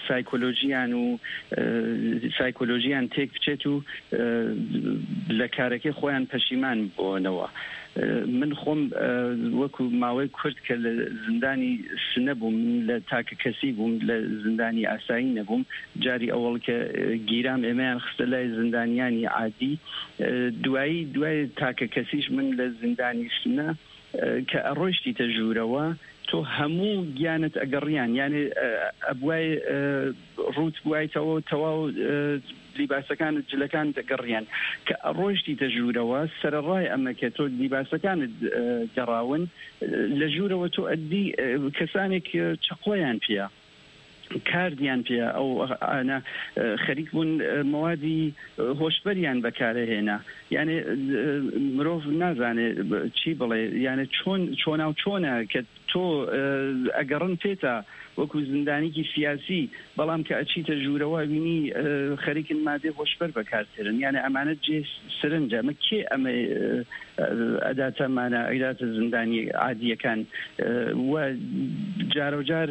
سایکۆلۆژیان تێک بچێت و لە کارەکەی خۆیان پەشیمان بۆنەوە من خۆم وەکو ماوەی کورد کە لە زیندانی سنەبووم لە تاکە کەسی بووم لە زیندانی ئاسایی نەبووم جاری ئەوڵ کە گیرام ئێمەیان خستە لای زیندانیانی عادی دوای تاکە کەسیش من لە زیندانی سنە کە ئەڕۆیشتی تەژوورەوە تۆ هەموو گیانت ئەگەڕیان یعنی ئەبوای ڕوت بوایتەوە تەواو لیباسەکانت جلەکان دەگەڕیان کە ڕۆیشتی تەژوورەوە سەرڕای ئەمە کە تۆ لیباسەکانت گەڕاون لە ژوورەوە تۆ ئەدی کەسانێک چقۆیان پێە کاردیان پێ ئەو ئانا خەریک بوون موادی هۆشبەریان بەکارەهێنا یعنی مرۆڤ نازانێ چی بڵێ یعنی چۆنە کە تۆ ئەگەڕن پێتە وەکو زیندانێکی سیاسی بەڵام کە ئەچیتە ژوورەوە بینی خەریکن مادێ هۆشبەر بەکارترن یعنی ئەمانە جێ سرنجە ئەمە کێ ئەمە ئەداتەمانە ئەیداتە زیندانی عادیەکان و جارە جار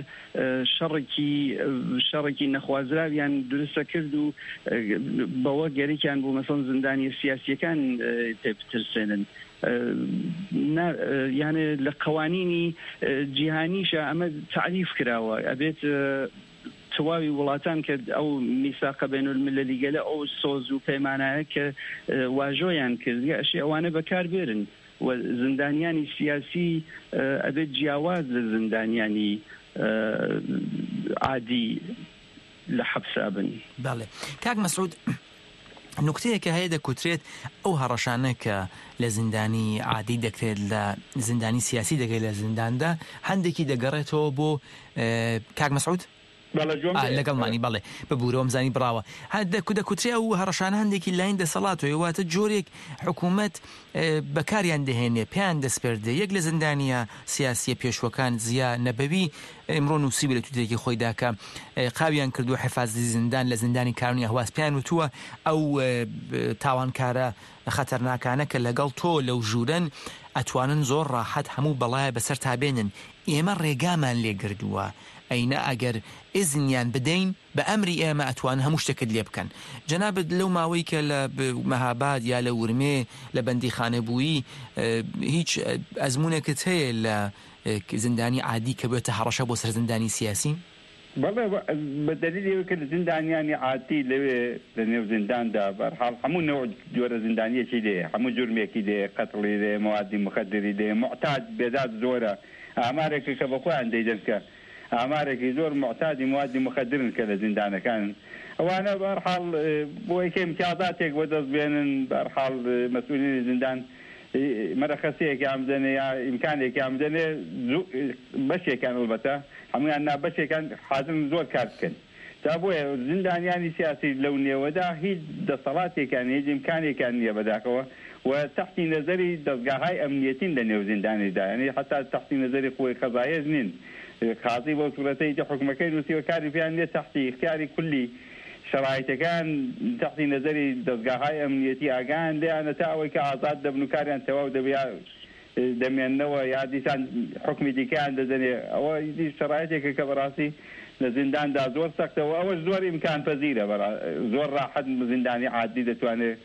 شەڕێکی نەخوازراویان درستە کرد و بەوە گەریکیان بوو مەسەڵەن زیندانی سیاسیەکان تێبترسێنن یعنی لە قوانینی جیهانیشە ئەمە تعریف کراوە ئەبێت تواوی وڵاتان کە ئەو میساقە بینالمللی گەلە ئەو سۆز و پەیمانایە کە واژۆیان کردی ئەشی ئەوانە بەکار بێرن و زیندانیانی سیاسی ئەبێت جیاواز لە زیندانیانی عادی لە حەبسا بن. بەڵێ کاک مەسعود نکتەیەکە هەیە دەکوترێت ئەو هەڕەشانە کە لە زیندانی عادی دەکرێت لە زیندانی سیاسی دەگەی لە زینداندا هەندێکی دەگەڕێتەوە بۆ کاک مەسعود لەگەڵمانی بەڵێ ببوورەوە مزانی بڕاوە دەکوترێ و هەڕەشانە هەندێکی لاین دەسەڵاتەوە واتە جۆرێک حکوومەت بەکاریان دەهێنێ پێیان دەسپێردێ یەک لە زیندانیە سیاسیە پێشوەکان زیا نەبەوی ئەمڕۆ نووسیبی لە تویتێکی خۆیدا کە قاویان کردو حفاظی زیندان لە زیندانی کارونی هەواز پێیان وتووە ئەو تاوانکارە خەتەرناکانە کە لەگەڵ تۆ لەو ژوورن ئەتوانن زۆر ڕاحەت هەموو بەڵایە بەسەر تابێنن ئێمە ڕێگامان لێگردووە ئەینە ئەگەر ئیزنیان بدەین بە ئەمری ئێمە ئەتوان هەموو شتێکت لێ بکەن. جەنابەت لەو ماوەی کە لە مەهاباد یا لە ورمێ لە بەندیخانە بووی هیچ ئەزمونێکت هەیە لە زیندانی عادی کە بێتە هەڕەشە بۆ سەر زیندانی سیاسی؟ بەڵێ بە دلیل کە زیندانیانی عادی لەوێ لە نێو زینداندا بەرحاڵ هەموو نەوع جۆرە زیندانیەکی دێ، هەموو جورمێکی دێ، قەتڵی دێ، موادی مخدری دێ، معتاد بێداد زۆرە. ئامارێکی کە بە خۆیان دەیدەن کە ئامارێکی زۆر معتادی موادی مخدرن کە لە زیندانەکان ئەوانە بەرحاڵ بۆ یەکێ امتیازاتێک بەدەست بێنن بەرحاڵ مەسئولینی زیندان مەرەخەسەیەکی ئامدەنێ یا ئیمکانێکی ئامدەنێ بەشێکان ئەلبەتە هەمویان نابەشێکان حازم زۆر کار بکەن. تا بۆیە زیندانیانی سیاسی لەو نێوەدا هیچ دەسەڵاتێکان هیچ ئیمکانێکان نییە بەداخەوە و تحتی نەزەری دەستگاهای ئەمنیەتین لە نێو زیندانیدا، یعنی حتا تحتی نەزەری خۆی قەزایز نین. خازی بۆ سوورەتەی حکومەکەی نووسیوە کاری پێیان لێ تحتی اختیاری کولی شرایطەکان تحتی نەزەری دەستگاهای ئەمنیەتی ئاگان لێیانە تا ئەوەی کە ئازاد دەبن و کاریان تەواو دەمێننەوە یا دیسان حکمی دیکەیان دەدەنێ. ئەوە شرایطێکە کە بەڕاستی لە زینداندا زۆر سەختەوە، ئەوەش زۆر ئیمکان پەزیرە، زۆر ڕاحەت زیندانی عادی دەتوانێت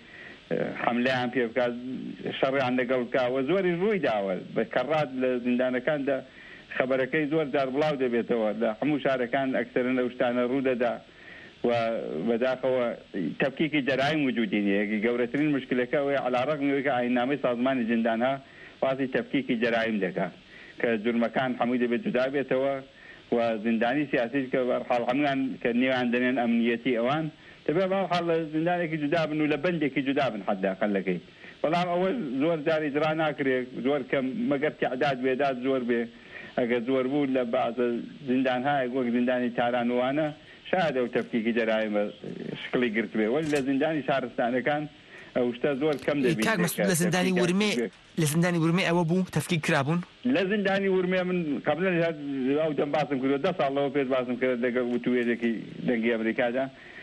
حملەیان پێ بکات، شەڕیان لەگەڵ بکەوە. زۆری ڕووی داوە بە کەڕات لە زیندانەکاندا خەبەرەکەی زۆر داربڵاو دەبێتەوە، لە هەموو شارەکان ئەکسەرن لەو شتانە ڕوودەدا و بەداخەوە تەفکیکی جەرایم وجودی نیە. گەورەترین مشکلەکە ئەوەیە عەلیڕەغمی کە ئاینامەی سازمانی زیندانها واسی تەفکیکی جەرایم دەکات کە جورمەکان هەمووی دەبێت جودا بێتەوە و زیندانی سیاسیش کە بەرحاڵ هەمویان کە نێوان دەنێن ئەمنیەتی ئەوان دەبێت بەرحاڵ لە زیندانێکی جودا بن و لە بەندێکی جودا بن حەداقەلەکەی. بەڵام ئەوە زۆر جار ئیجرا ناکرێت، زۆر کەم مەگەر تعداد بێداد زۆر بێ. ئەگەر زۆر بوو لە بەعزە زیندانهایەک وەک زیندانی تارانوانە شاید ئەو تەفکیکی جەرایمە شکلی گرت بێ، وەلی لە زیندانی شارستانەکان ئەو شتە زۆر کەم دەبێت. لە زیندانی ورمێ لە زیندانی ورمێ ئەوە بوو تەفکیک کرابوون؟ لە زیندانی ورمێ من قبلا ئەو دەم باسم کردوە 10 ساڵەوە پێش باسم کرد لەگەڵ وتوێژێکی دەنگی ئەمریکادا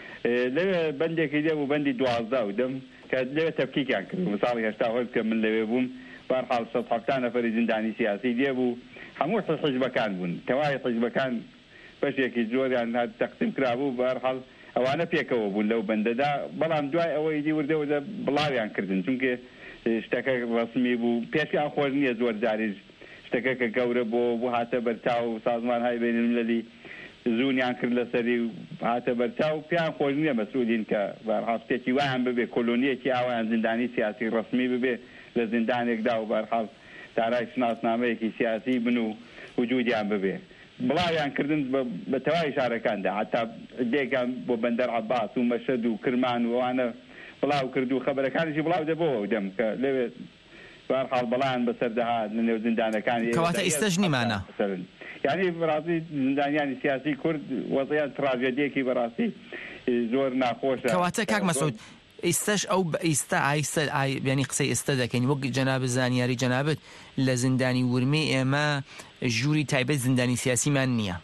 لەوێ بەندێکی لێ بوو بەندی 12 و دەم کە لەوێ تەفکیکیان کرد. مساڵی هێشتا هۆی کە من لەوێ بووم بەرحاڵ 170 نەفەری زیندانی سیاسی لێ بوو، هەموو حیزبەکان بوون، تەواوی حیزبەکان بەشێکی زۆریان تەقسیم کرابوو. بەرحاڵ ئەوانە پێکەوە بوون لەو بەندەدا، بەڵام دوای ئەوەی دی وردەوەدا بڵاویان کردن چونکە شتەکە ڕسمی بوو، پێشیان خۆش نییە زۆر جاریش شتەکە کە گەورە بۆ هاتە بەرچاو سازمانهای بینالمللی زوونیان کرد لەسەری و هاتە بەرچاو، پێیان خۆش نییە مەسئولین کە بەرحاڵ شتێکی وایان ببێ کۆلۆنیەکی ئاوایان زیندانی سیاسی ڕسمی ببێ لە زیندانێکدا و بەرحاڵ دارای شناسنامەیەکی سیاسی بن و وجودیان ببێ. بڵاویان کردن بە تەواوی شارەکاندا، حتا دێکان بۆ بەندەر عەباس و مەشەد و کرمان و ئەوانە بڵاو کرد و خەبەرەکانیشی بڵاو دەبەوە دەم کە لەوێ بەرحاڵ بەڵایان بەسەردەهات لە نێو زیندانەکانی. کەواتە ئێستاش نیمانە، یعنی بەڕاستی زیندانیانی سیاسی کورد وەزعیان تراژێدیەکی بەڕاستی زۆر ناخۆشە. کەواتە کاک مەسعود ئێستاش ئەو ئیستا ینی قسەی ئێستا دەکەین وەک جەناب زانیاری جەنابەت لە زیندانی ورمێ ئێمە ژووری تایبەت زیندانی سیاسیمان نییە.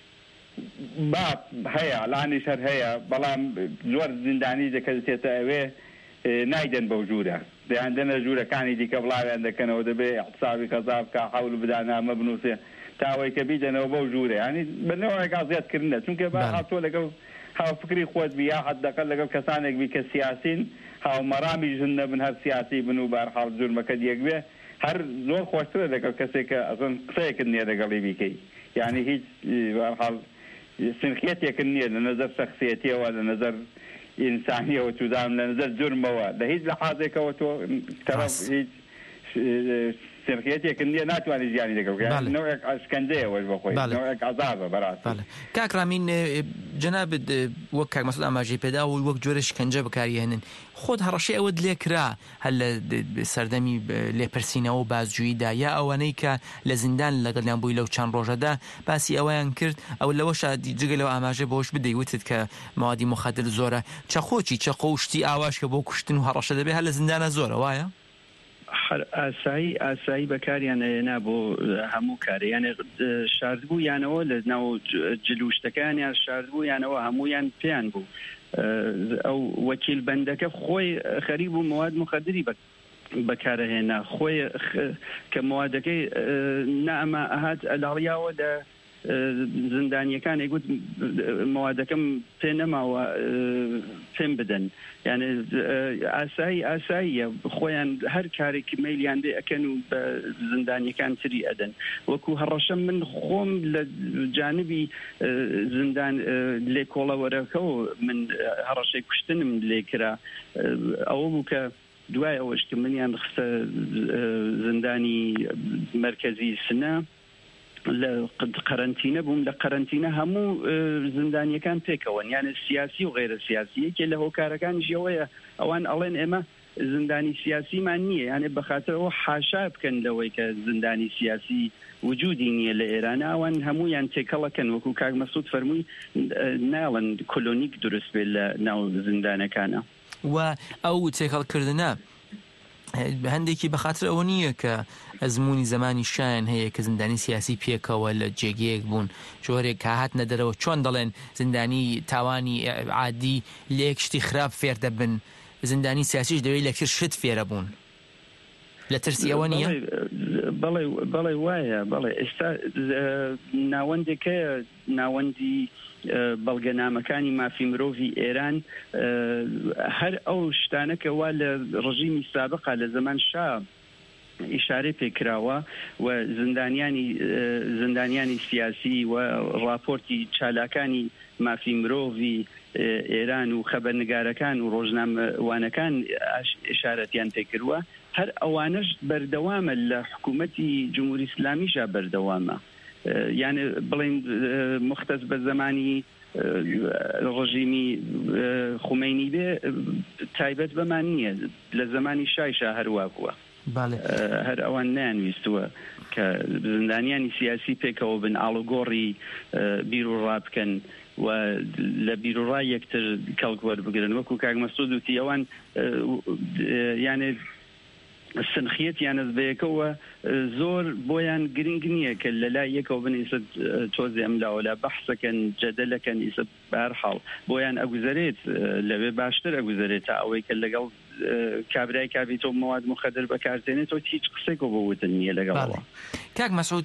با هەیە لانیش هەر هەیە، بەڵام زۆر زیندانی دەکەوێتە ئەوێ نایدەن بەو ژوورە، دەیاندەنە ژوورەکانی دیکە بڵاویان دەکەنەوە دەبێ احتسابی قەزا بکە حەول بدانامە بنووسێ تاوەی کە بیدەنەوە بەو ژوورە، ینی بنەوەی ئازیەتکردنە چونکە با هاتۆ لەگەڵ هاوفکری خۆت بی یا حەدەقەل لەگەڵ کەسانێک بی کە سیاسین هاومەرامی ژن نەبن هەر سیاسی بن و بەرحاڵ جورمەکە دیەک بێ هەر زۆر خۆشترە لەگەڵ کەسێک کە ئەزن قسەیەکت نییە لەگەڵی بیکەی، یعنی هیچ بەرحاڵ سنخیەتێکن نییە لە نەزەر شەخسیەتیەوە لە نەزەر ئینسانیەوە توزان لە نەزەر جورمەوە لە هیچ لە حازێکەوە تۆ تەرەف هیچ سرخیەتێکن نییە ناتوانێت ژیانی لەگەڵ نەوەک ئەشکەنجەیەوەش بەخۆی نەوەک عەزابە بەڕاست. کاک رامین جەنابەت وەک کاک مەسعود ئاماژەی پێدا و وەک جۆرە شکنجە بەکارهێنن خۆت هەڕەشەی ئەوەت لێ کرا هەر لە سەردەمی لێپرسینەوە و بازجووییدا یا ئەوانەی کە لە زیندان لەگەڵیان بووی لەو چەند ڕۆژەدا باسی ئەوەیان کرد ئەو لەوەش جگە لەوە ئاماژە بەوەش بدەیوتت کە موادی مخدر زۆرە چەخۆکی چەقۆ و شتی ئاواش کە بۆ کوشتن و هەڕەشە دەبێت هەر لە زیندانە زۆرە وایە؟ ئاسایی بەکاریان هێنا بۆ هەموو کارە یانە شاردبوو یانەوە لە ناو جلوشتەکانیان شاردبوو یانەوە هەمویان پێیان بوو ئەو وەکیل بەندەکە خۆی خەریب و مواد مخدری بەکارەهێنا خۆی کە موادەکەی نائەمە ئەهات ئەلاڕیاوە زندانیەکان ئەیگوت مەوادەکەم پێ نەماوە پێم بدەن یعنی ئاساییە خۆیان هەر کارێکی مەیلیان بێ ئەکەن و بە زندانیەکان تری ئەدەن وەکو هەڕەشە من خۆم لە جانبی زندان لێ کۆڵەوەرەکەەوە من هەڕەشەی کوشتنم لێ کرا ئەوە بوو کە دوای ئەوەش کە منیان خستە زندانی مرکزی سنە لە قەرنتینە بووم لە قەرنتینە هەموو زندانیەکان پێکەوەن یانە سیاسی و غێرە سیاسیەکێ لە هۆکارەکانی ژێوەیە ئەوان ئەڵێن ئێمە زندانی سیاسیمان نییە یانێ بەخاترەوە حاشا بکەن لەوەی کە زندانی سیاسی وجودی نییە لە ئێرانە ئەوان هەمویان تێکەڵەکەن وەکو کاک مەسعود فەرمووی ناڵن کۆلۆنیک دروست بێت لە ناو زندانەکانە و ئەو تێکەڵکردنە هەندێکی بەخاتر ئەوە نییە کە ئەزمموی زمانی شایان هەیە کە زندانی سیاسی پێکەوە لە جێگەیەک بوون جۆرێک کە هات نەدەرەوە چۆن دەڵێن زندانی تاوانی عادی لێک شتی خراپ فێر دەبن زندانی سیاسیش دەوێت لەکتر شت فێرە بوون لە ترسی ئەوە نییە بەڵێ وایە بەڵێ ئێستا ناوەندێکەیە ناوەندی بەڵگەنامەکانی مافی مرۆڤی ئێران هەر ئەو شتانەکە وا لە ڕژیمی سابقا لە زەمان شا ئیشارەی پێکراوە و زندانیانی سیاسی و راپۆرتی چالاکانی مافی مرۆڤی ئێران و خەبەرنگارەکان و ڕۆژنامەوانەکان ئشارەتیان پێکردووە هەر ئەوانش بەردەوامە لە حکوومەتی جمهوری ئیسلامیشا بەردەوامە یعنی بڵین مختص بە زمانی ڕژیمی خومینی بێ تایبەت بەمان نییە لە زمانی شایشا هەروە بووە هەر ئەوان نانویستووە کە زندانیانی سیاسی پێکەوە بن ئاڵوگۆڕی بیر و ڕابکەن و لە بیرروڕای یەکتر کەڵکوەر بگرن وەکو کاک مەسعود وتی ئەوان یعنی سنخیەتیانە بەیەکەوە زۆر بۆیان گرنگ نییە کە لە لای یەکەوە بنیسە تۆزی ئەملاوە لە بەحسەکەن جەدەلەکەن ئیسە بەرحاڵ بۆیان ئەگوزارێت لەوێ باشتر ئەگوزارێت تا ئەوەی کە لەگەڵ کابرای کابیتۆ مواد مخدر بەکارتێنێتەوە هیچ قسێکەوە بۆ وتن نییە لەگەڵەوە کاک مەسعود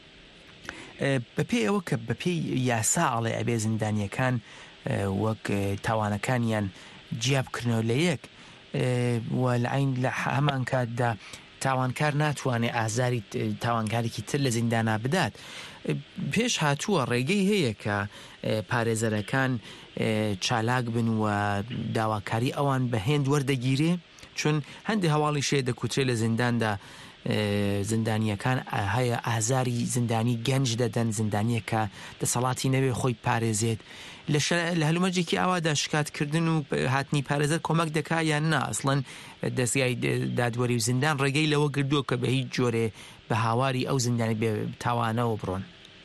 بەپێی ئەوە کە بەپێی یاسا ئەڵێ ئەبێ زندانیەکان وەک تاوانەکانیان جیابکردنەوە لە یەک و لە عین لە هەمان کاتدا تاوانکار ناتوانێت ئازاری تاوانکارێکی تر لە زیندانا بدات پێش هاتووە ڕێگەی هەیە کە پارێزەرەکان چالاک بن و داواکاری ئەوان بە هێند وەردەگیرێ چون هەندێک هەواڵی شێ دەکوترێ لە زینداندا زندانیەکان هەیە ئازاری زندانی گەنج دەدەن زندانیەکە دەسەڵاتی نەوێ خۆی پارێزێت لە هەلومەرجێکی ئاوادا شکاتکردن و هاتنی پارێزەر کۆمەک دەکا یان نا ئەسڵەن دەستگای دادوەری و زیندان ڕێگەی لەوە گردووە کە بە هیچ جۆرێ بە هاواری ئەو زیندانی بێ تاوانەوە بڕۆن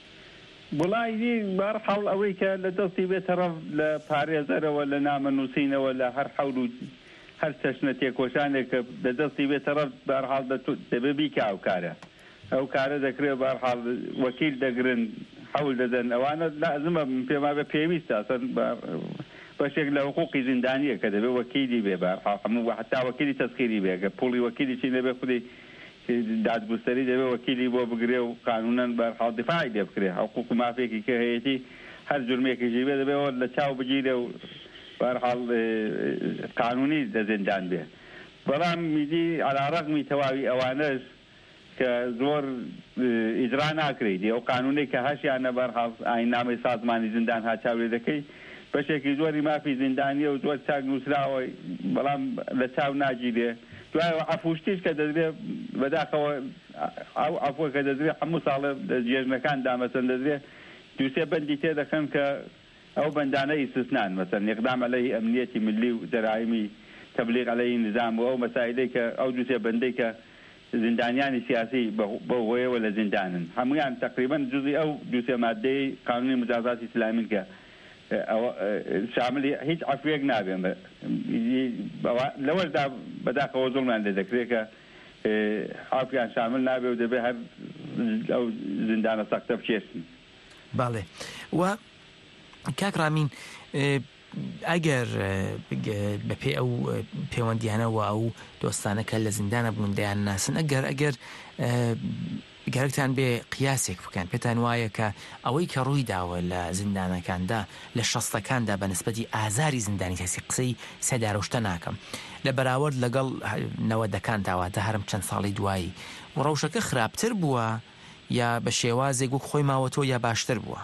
وڵی بەرحەڵ ئەوەی کە لە دەستی بێتەڕەف لە پارێزەرەوە لە نامەنووسینەوە لە هەر حەول و هەر چەشنە تێکۆشانێک کە لە دەستی بێتەڕەف بەرحاڵ دەبێ بیکە ئەو کارە ئەو کارە دەکرێت بەرحاڵ وەکیل دەگرن حەول دەدەن ئەوانە لازمە پێما بە پێویستە ئەسەن بەشێک لە حقوقی زیندانیە کە دەبێت وەکیلی بێ بەرحاڵ هەموو حتا وەکیلی تەسخیری بێ کە پوڵی وەکیلی چی دەبێت خودی دادگوستەری دەبێت وەکیلی بۆ بگرێ و قانونەن بەرحاڵ دیفاعی لێ بکرێ حقوق و مافێکی کە هەیەی هەر جورمێکیشی بێ دەبێت لە چاو بگیرێ و بەرحاڵ قانونی دەزیندان بێ بەڵام میدی عەلاڕەغمی تەواوی ئەوانەش کە زۆر ئیجرا ناکرێت ئەو قانونی کە هەشیانە بەرحاڵ ئاینامەی سازمانی زیندان هاچاوێ دەکەی بەشێکی زۆری مافی زیندانیە و زۆر چاک نووسراوە بەڵام لە چاو ناگیرێ دوایەوە عەفوشتیش کە دەدرێت بەداخەوە ئەو عەفوە کە دەدرێت هەموو ساڵە جێژنەکان دامەچەند دەدرێت دووسێ بەندی تێدەکەن کە ئەو بەندانەی استثنان مثلا اقدام علیه امنیتی ملی و جرائمی تبلیغ علیه نظام و ئەو مەسائلەی کە ئەو دووسێ بەندەی کە زندانیانی سیاسی بە هۆیەوە لە زیندانن هەمویان تقریبا جزئی ئەو دووسێ مادەی قانونی مجازاتی اسلامین کە شاملی هیچ عەفوێک نابێن لەوەشدا بەداخەوە زوڵمان لێ دەکرێت کە عەفویان شامل نابێ و دەبێت هەر ئەو زیندانە سەختە بچێسن باڵێ و کاک ڕامین ئەگەر بەپێ ئەو پەیوەندیانەوە ئەو دۆستانەکە لە زیندانە بوون دەیان ناسن ئەگەر گەرەکتان بێ قیاسێک بکەن پێتان وایە کە ئەوەی کە ڕووی داوە لە زیندانەکاندا لە شەستەکاندا بە نسبەتی ئازاری زیندانی کەسی قسەی سەدارۆشتە ناکەم لە بەراورد لەگەڵ 90ەکان داواتە هەرم چەند ساڵی دوایی ڕەوشەکە خراپتر بووە یا بە شێوازێک وەک خۆی ماوەتۆ یا باشتر بووە؟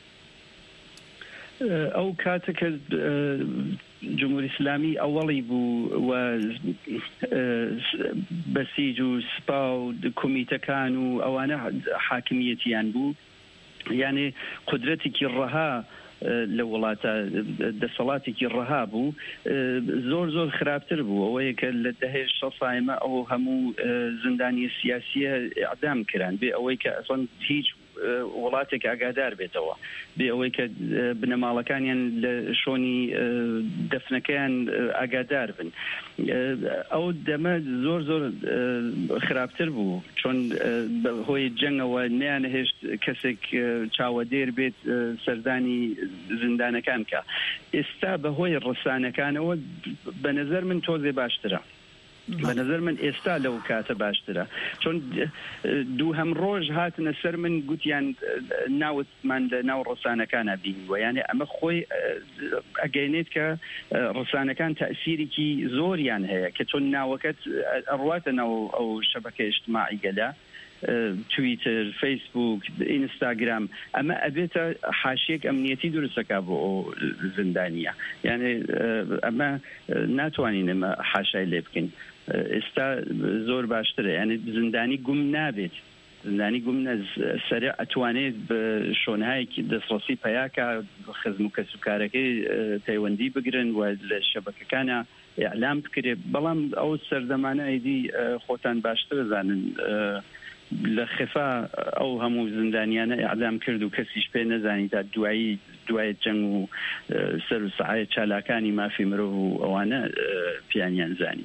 ئەو کاتێکە جمهوری اسلامی ئەوەڵی بوو و بەسیج و سپا و کۆمیتەکان و ئەوانە حاکمیەتیان بوو یعنی قدرەتێکی ڕەها لە وڵاتە دەسەڵاتێکی ڕەها بوو زۆر خراپتر بوو ئەوەیە کە لە دەهەیە 6 سایمە ئەو هەموو زیندانی سیاسیە ئیعدام کران بێ ئەوەی کە ئەسڵەن هیچ وڵاتێک ئاگادار بێتەوە بێ ئەوەی کە بنەماڵەکانیان لە شۆنی دەفنەکەیان ئاگادار بن ئەو دەمە زۆر خراپتر بوو چۆن هۆی جەنگەوە نەیانهێشت کەسێک چاوەدێر بێت سەردانی زیندانەکان کە ئێستا بەهۆی ڕسانەکانەوە بە نەزەر من تۆزێ باشترە بە نظر من ئێستا لەو کاتە باشترە چۆن دوو هەم ڕۆژ هاتنە سەر من گوتیان ناوتمان لە ناو ڕسانەکانە بینیوە یعنی ئەمە خۆی ئەگەینێت کە ڕسانەکان تەئسیرێکی زۆریان هەیە کە چۆن ناوەکەت ئەڕواتە ناو ئەو شەبەکە ئیجتماعی گەلە تویتر فیسبوک ئینستاگرام ئەمە ئەبێتە حاشیەک ئەمنیەتی دروستەکە بۆ ئەو زیندانیە یعنی ئەمە ناتوانین ئەمە حاشای لێ بکەین ئێستا زۆر باشترە یعنی زیندانی گوم نابێت زیندانی گوم سەرە ئەتوانێت بە شۆنهایەکی دەسڕەسی پەیاکە خزم و کەسوکارەکەی پەیوەندی بگرن و لە شەبەکەکانە ئیعلام بکرێت بەڵام ئەو سەردەمانە ئەیدی خۆتان باشتر زانن لە خفا ئەو هەموو زیندانیانە ئیعدام کرد و کەسیش پێ نەزانی تا دوای جەنگ و سەر و سەعای چالاکانی مافی مرۆڤ و ئەوانە پیانیان زانی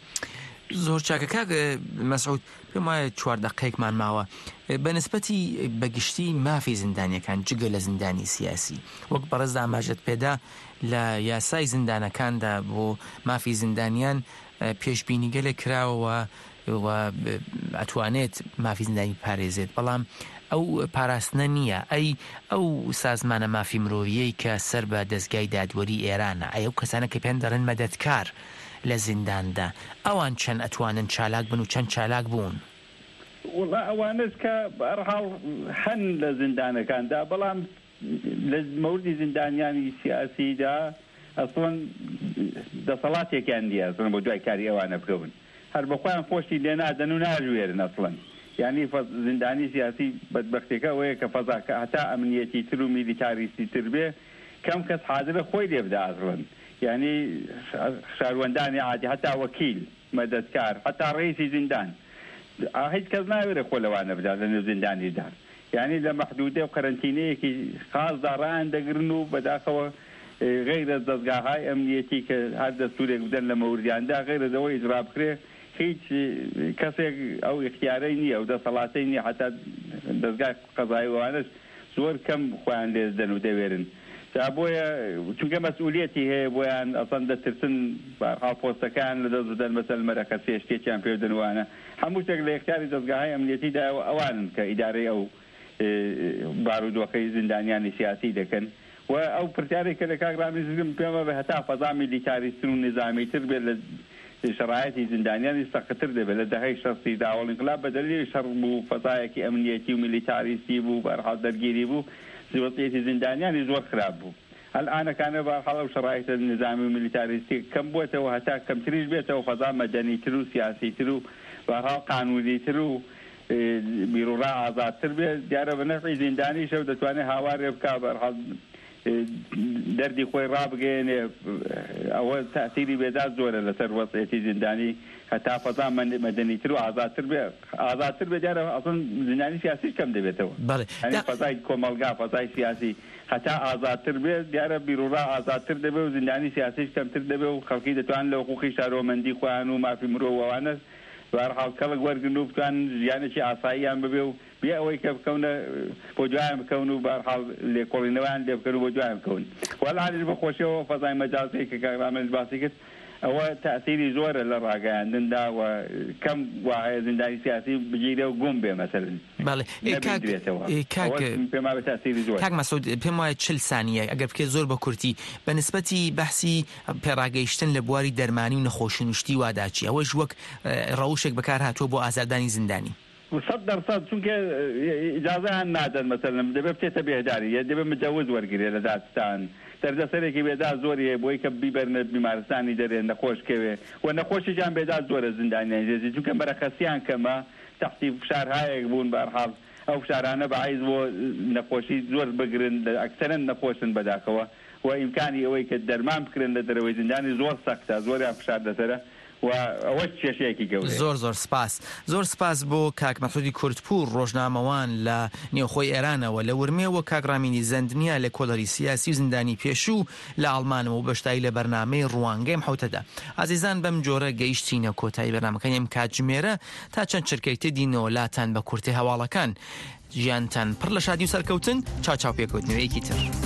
زۆر چاکە کاک مەسعود پێم وایە 4 دقەیەکمان ماوە بە نسبەتی بەگشتی مافی زیندانیەکان جگە لە زیندانی سیاسی وەک بەڕێز ئاماژەت پێدا لە یاسای زیندانەکاندا بۆ مافی زیندانیان پێشبینی گەلێک کراوەوە و ئەتوانێت مافی زیندانی پارێزێت بەڵام ئەو پاراستنە نییە ئەو سازمانە مافی مرۆڤیەی کە سەر بە دەستگای دادوەری ئێرانە ئەو کەسانە کە پێیان دەڕێن مەدەتکار لە زینداندا ئەوان چەند ئەتوانن چالاک بن و چەند چالاک بوون وڵا ئەوانش کە بەرحاڵ هەن لە زیندانەکاندا بەڵام لە مەوردی زیندانیانی سیاسیدا ئەسڵەن دەسەڵاتێکیان نییە ئەسڵەن بۆ دوای کاری ئەوانە بکەون هەر بەخۆیان خۆشی لێ نادەن و ناژوێرن ئەسڵەن یعنی زیندانی سیاسی بەدبەختێکە ئەوەیە کە فەزاکە هەتا ئەمنیەتی تر و میلیتاریستی تر بێ کەم کەس حاضرە خۆی لێ بدا ئەسڵەن یعنی شاروەندانی عادی هەتا وەکیل مەدەتکار هەتا ڕئیسی زیندان هیچ کەس ناوێرە خۆ لەوانە بدا لە نێو زیندانیدا یعنی لە مەحدودە و قەرەنتینەیەکی خاصدا ڕایان دەگرن و بەداخەوە غیرە دەستگاهای ئەمنیەتی کە هەر دەستورێک بدەن لە مەوردیاندا غیرە دەوەی ئیجرا بکرێ هیچ کەسێک ئەو اختیارەی نییە و دەسەڵاتەی نییە حتا دەستگای قەزایی وانش زۆر کەم خۆیان لێزدەن و دەوێرن تا بۆیە چونکە مەسئولیەتی هەیە بۆیان ئەسڵەن دەترسن بەرحاڵ پۆستەکان لە دەست بدەن مەسەل مەرەکە سێشتێکیان پێ بدەنوانە هەموو شتێک لە اختیاری دەستگاهای ئەمنیەتیدا ئەوانن کە ئیدارەی ئەو بارودۆخەی زیندانیانی سیاسی دەکەن و ئەو پرسیارێک کە لە کاکرامی زگم پێمە بە هەتا فەزا میلیتاریستر و نظامیتر بێت لە شرایەتی زیندانیانی سەختتر دەبێت لە دەهەی شەستی داوەڵ انقلاب بە دەلیلی شەڕ بوو فەزایەکی ئەمنیەتی و میلیتاریستی بوو بەرحاڵ دەرگیری بوو وەزعیەتی زیندانیانی زۆر خراپ بوو الآنەکانە بەرحاڵ و شرایەتە نظامی و میلیتاریستی کەم بووێتەوە هەتا کەمتریش بێتەوە فەزا مەدەنیتر و سیاسیتر و بەرحاڵ قانونیتر و بیرۆڕا ئازادتر بێت دیارە بە نەفعی زیندانی شەو دەتوانێت هاوارێ بکا بەرحاڵ دەردی خۆی ڕابگەێنێ ئەوە تاثیری بێدا زۆرە لەسەر وەزعیەتی زیندانی هەتا فەزا مەدەنیتر و ئازادتر بێ دیارە ئەسڵەن زیندانی سیاسیش کەم دەبێتەوە فەزای کۆمەلگا فەزای سیاسی هەتا ئازادتر بێت دیارە بیرۆڕا ئازادتر دەبێت و زیندانی سیاسیش کەمتر دەبێت و خەڵکی دەتوان لە حقوقی شارۆمەندی خۆیان و مافی مرۆڤەوانە بەرحاڵ کەڵک وەرگن و بتوان ژیانێکی ئاساییان ببێ و بێ ئەوەی کە بکەونە بۆ دوایان بکەون و بەرحاڵ لێکۆڵینەوەیان لێ بکەن و بۆ دوایان بکەون وەڵا هەریش بەخۆشیەوە فەزای مەجازەی کە کاکرامەش باسی کرد ئەوە تاثیری زۆرە لە ڕاگەاندندا و کەم وایە زیندانی سیاسی بگیرە و گوم بێ مەسەرن پێما بە تاثیری زۆر. کاک مەسعود پێم وایە 40 سانیە ئەگەر بکرێت زۆر بە کورتی بە نسبەتی بەحسی پێڕاگەیشتن لە بواری دەرمانی و نەخۆشی نوشتی واداچی ئەوەش وەک ڕەوشێک بەکار هاتووە بۆ ئازاردانی زیندانی. 100% چونکە ئیجازەیان نادەن مەسەلەن دەبێت بچێتە بێهداری دەبێت مجەوز وەرگێ لە دادستان دەردەسەرێکی بێدا زۆریە بۆی کە بیبەرنە بیمارستانی دەرێن نەخۆشکەوێ و نەخۆشیجان بێدا زۆرە زیندانیان چونکە بەرەخەسیان کەمە تەحتی فشارهایەک بوون بەرحاڵ ئەو فشارانە بەعیز بۆ نەخۆشی زۆر بگرن ئەکسەرەن نەخۆشن بەداخەوە و ئیمکانی ئەوەی کە دەرمان بکرن لە دەرەوەی زیندانی زۆر سەختە زۆریان فشار دەسەرە و ئەوە کێشەیەکی گەورە. زۆر سپاس بۆ کاک مەسعودی کورتپور ڕۆژنامەوان لە نێوخۆی ئێرانەوە لە ورمێەوە کاک ڕامینی زەندنیا لە کۆلەری سیاسی و زیندانی پێشوو لە ئەڵمانەوە و بەشداری لە بەرنامەی ڕوانگەی حوتەدا. ئازیزان بەم جۆرە گەیشتینە کۆتایی بەرنامەکانی ئەم کاتژمێرە تا چەند چرکەیتە دینەوە لاتان بە کورتی هەواڵەکان ژیانتان پڕ لە شادی و سەرکەوتن چاو پێکەوتنەوەیەکی تر.